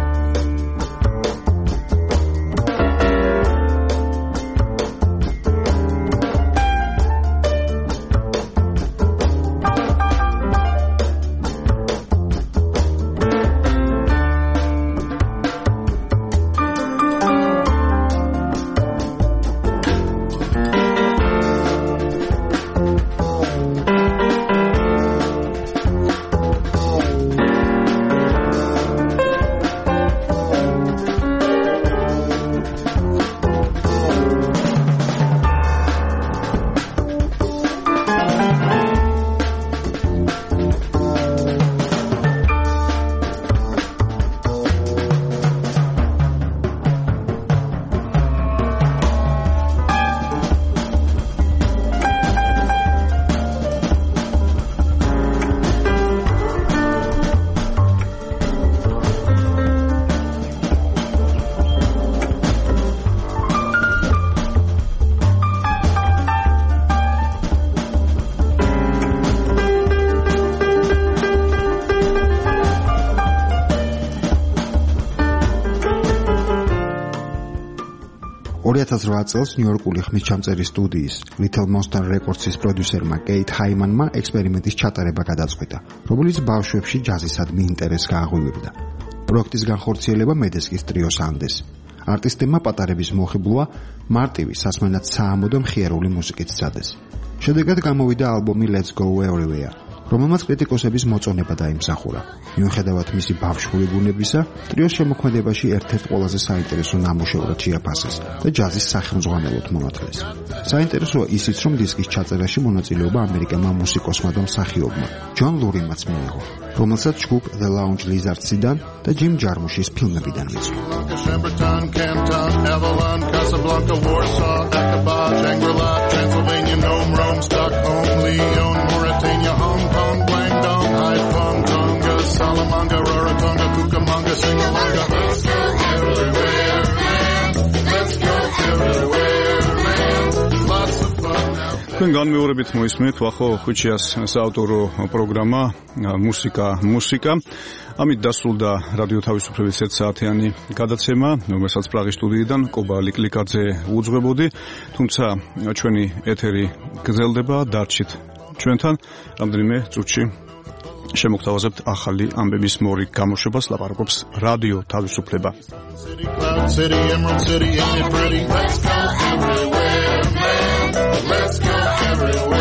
წელს ნიუ-იორკული ხმისჩამწერი სტუდიის Little Monster Records-ის პროდიუსერმა კეით ჰაიმანმა ექსპერიმენტის ჩატარება გადაწყვიტა, რომელიც ბავშვებში ჯაზისადმი ინტერესს გააღვივებდა. პროექტის განხორციელება მედესკის ტრიოს ანდეს. არტისტებმა პატარების მოხიბლვა მარტივი, სასმენად საამო და მხიარული მუსიკით სცადეს. შედეგად გამოვიდა ალბომი Let's Go Everywhere, რომელმაც კრიტიკოსების მოწონება დაიმსახურა. მიუხედავად მისი ბავშვური ბუნებისა, ტრიოს შემოქმედებაში ერთ-ერთ ყველაზე საინტერესო ნამუშევრად შეაფასეს და ჯაზის სახელმძღვანელოდ მონათლეს. საინტერესოა ისიც, რომ დისკის ჩაწერაში მონაწილეობა ამერიკელმა მუსიკოსმა და მსახიობმა ჯონ ლურიმაც მიიღო, რომელსაც ჯგუფ The Lounge Lizards-იდან და ჯიმ ჯარმუშის ფილმებიდან მისვლა. Hong Kong, Guangdong, Haiphong, Tonga, Salamanca, Rarotonga, Cucamonga, Singalonga. Let's go everywhere, man. Let's go everywhere, man. Lots of fun now. თქვენ განმეორებით მოისმენთ ვახო ხუჩიას საავტორო პროგრამა მუსიკა. ამით დასრულდა რადიო თავისუფლების 1 საათიანი გადაცემა, რომელსაც პრაღის სტუდიიდან კობა ლიკლიკაძე უძღვებოდი, თუმცა ჩვენი ეთერი გრძელდება, დარჩით ჩვენთან რამდენიმე წუთში შემოგთავაზებთ ახალი ამბების მორიგ გამოშვებას, ლაპარაკობს რადიო თავისუფლება. City, Emerald City, ain't it pretty? Let's go everywhere, man. Let's go everywhere.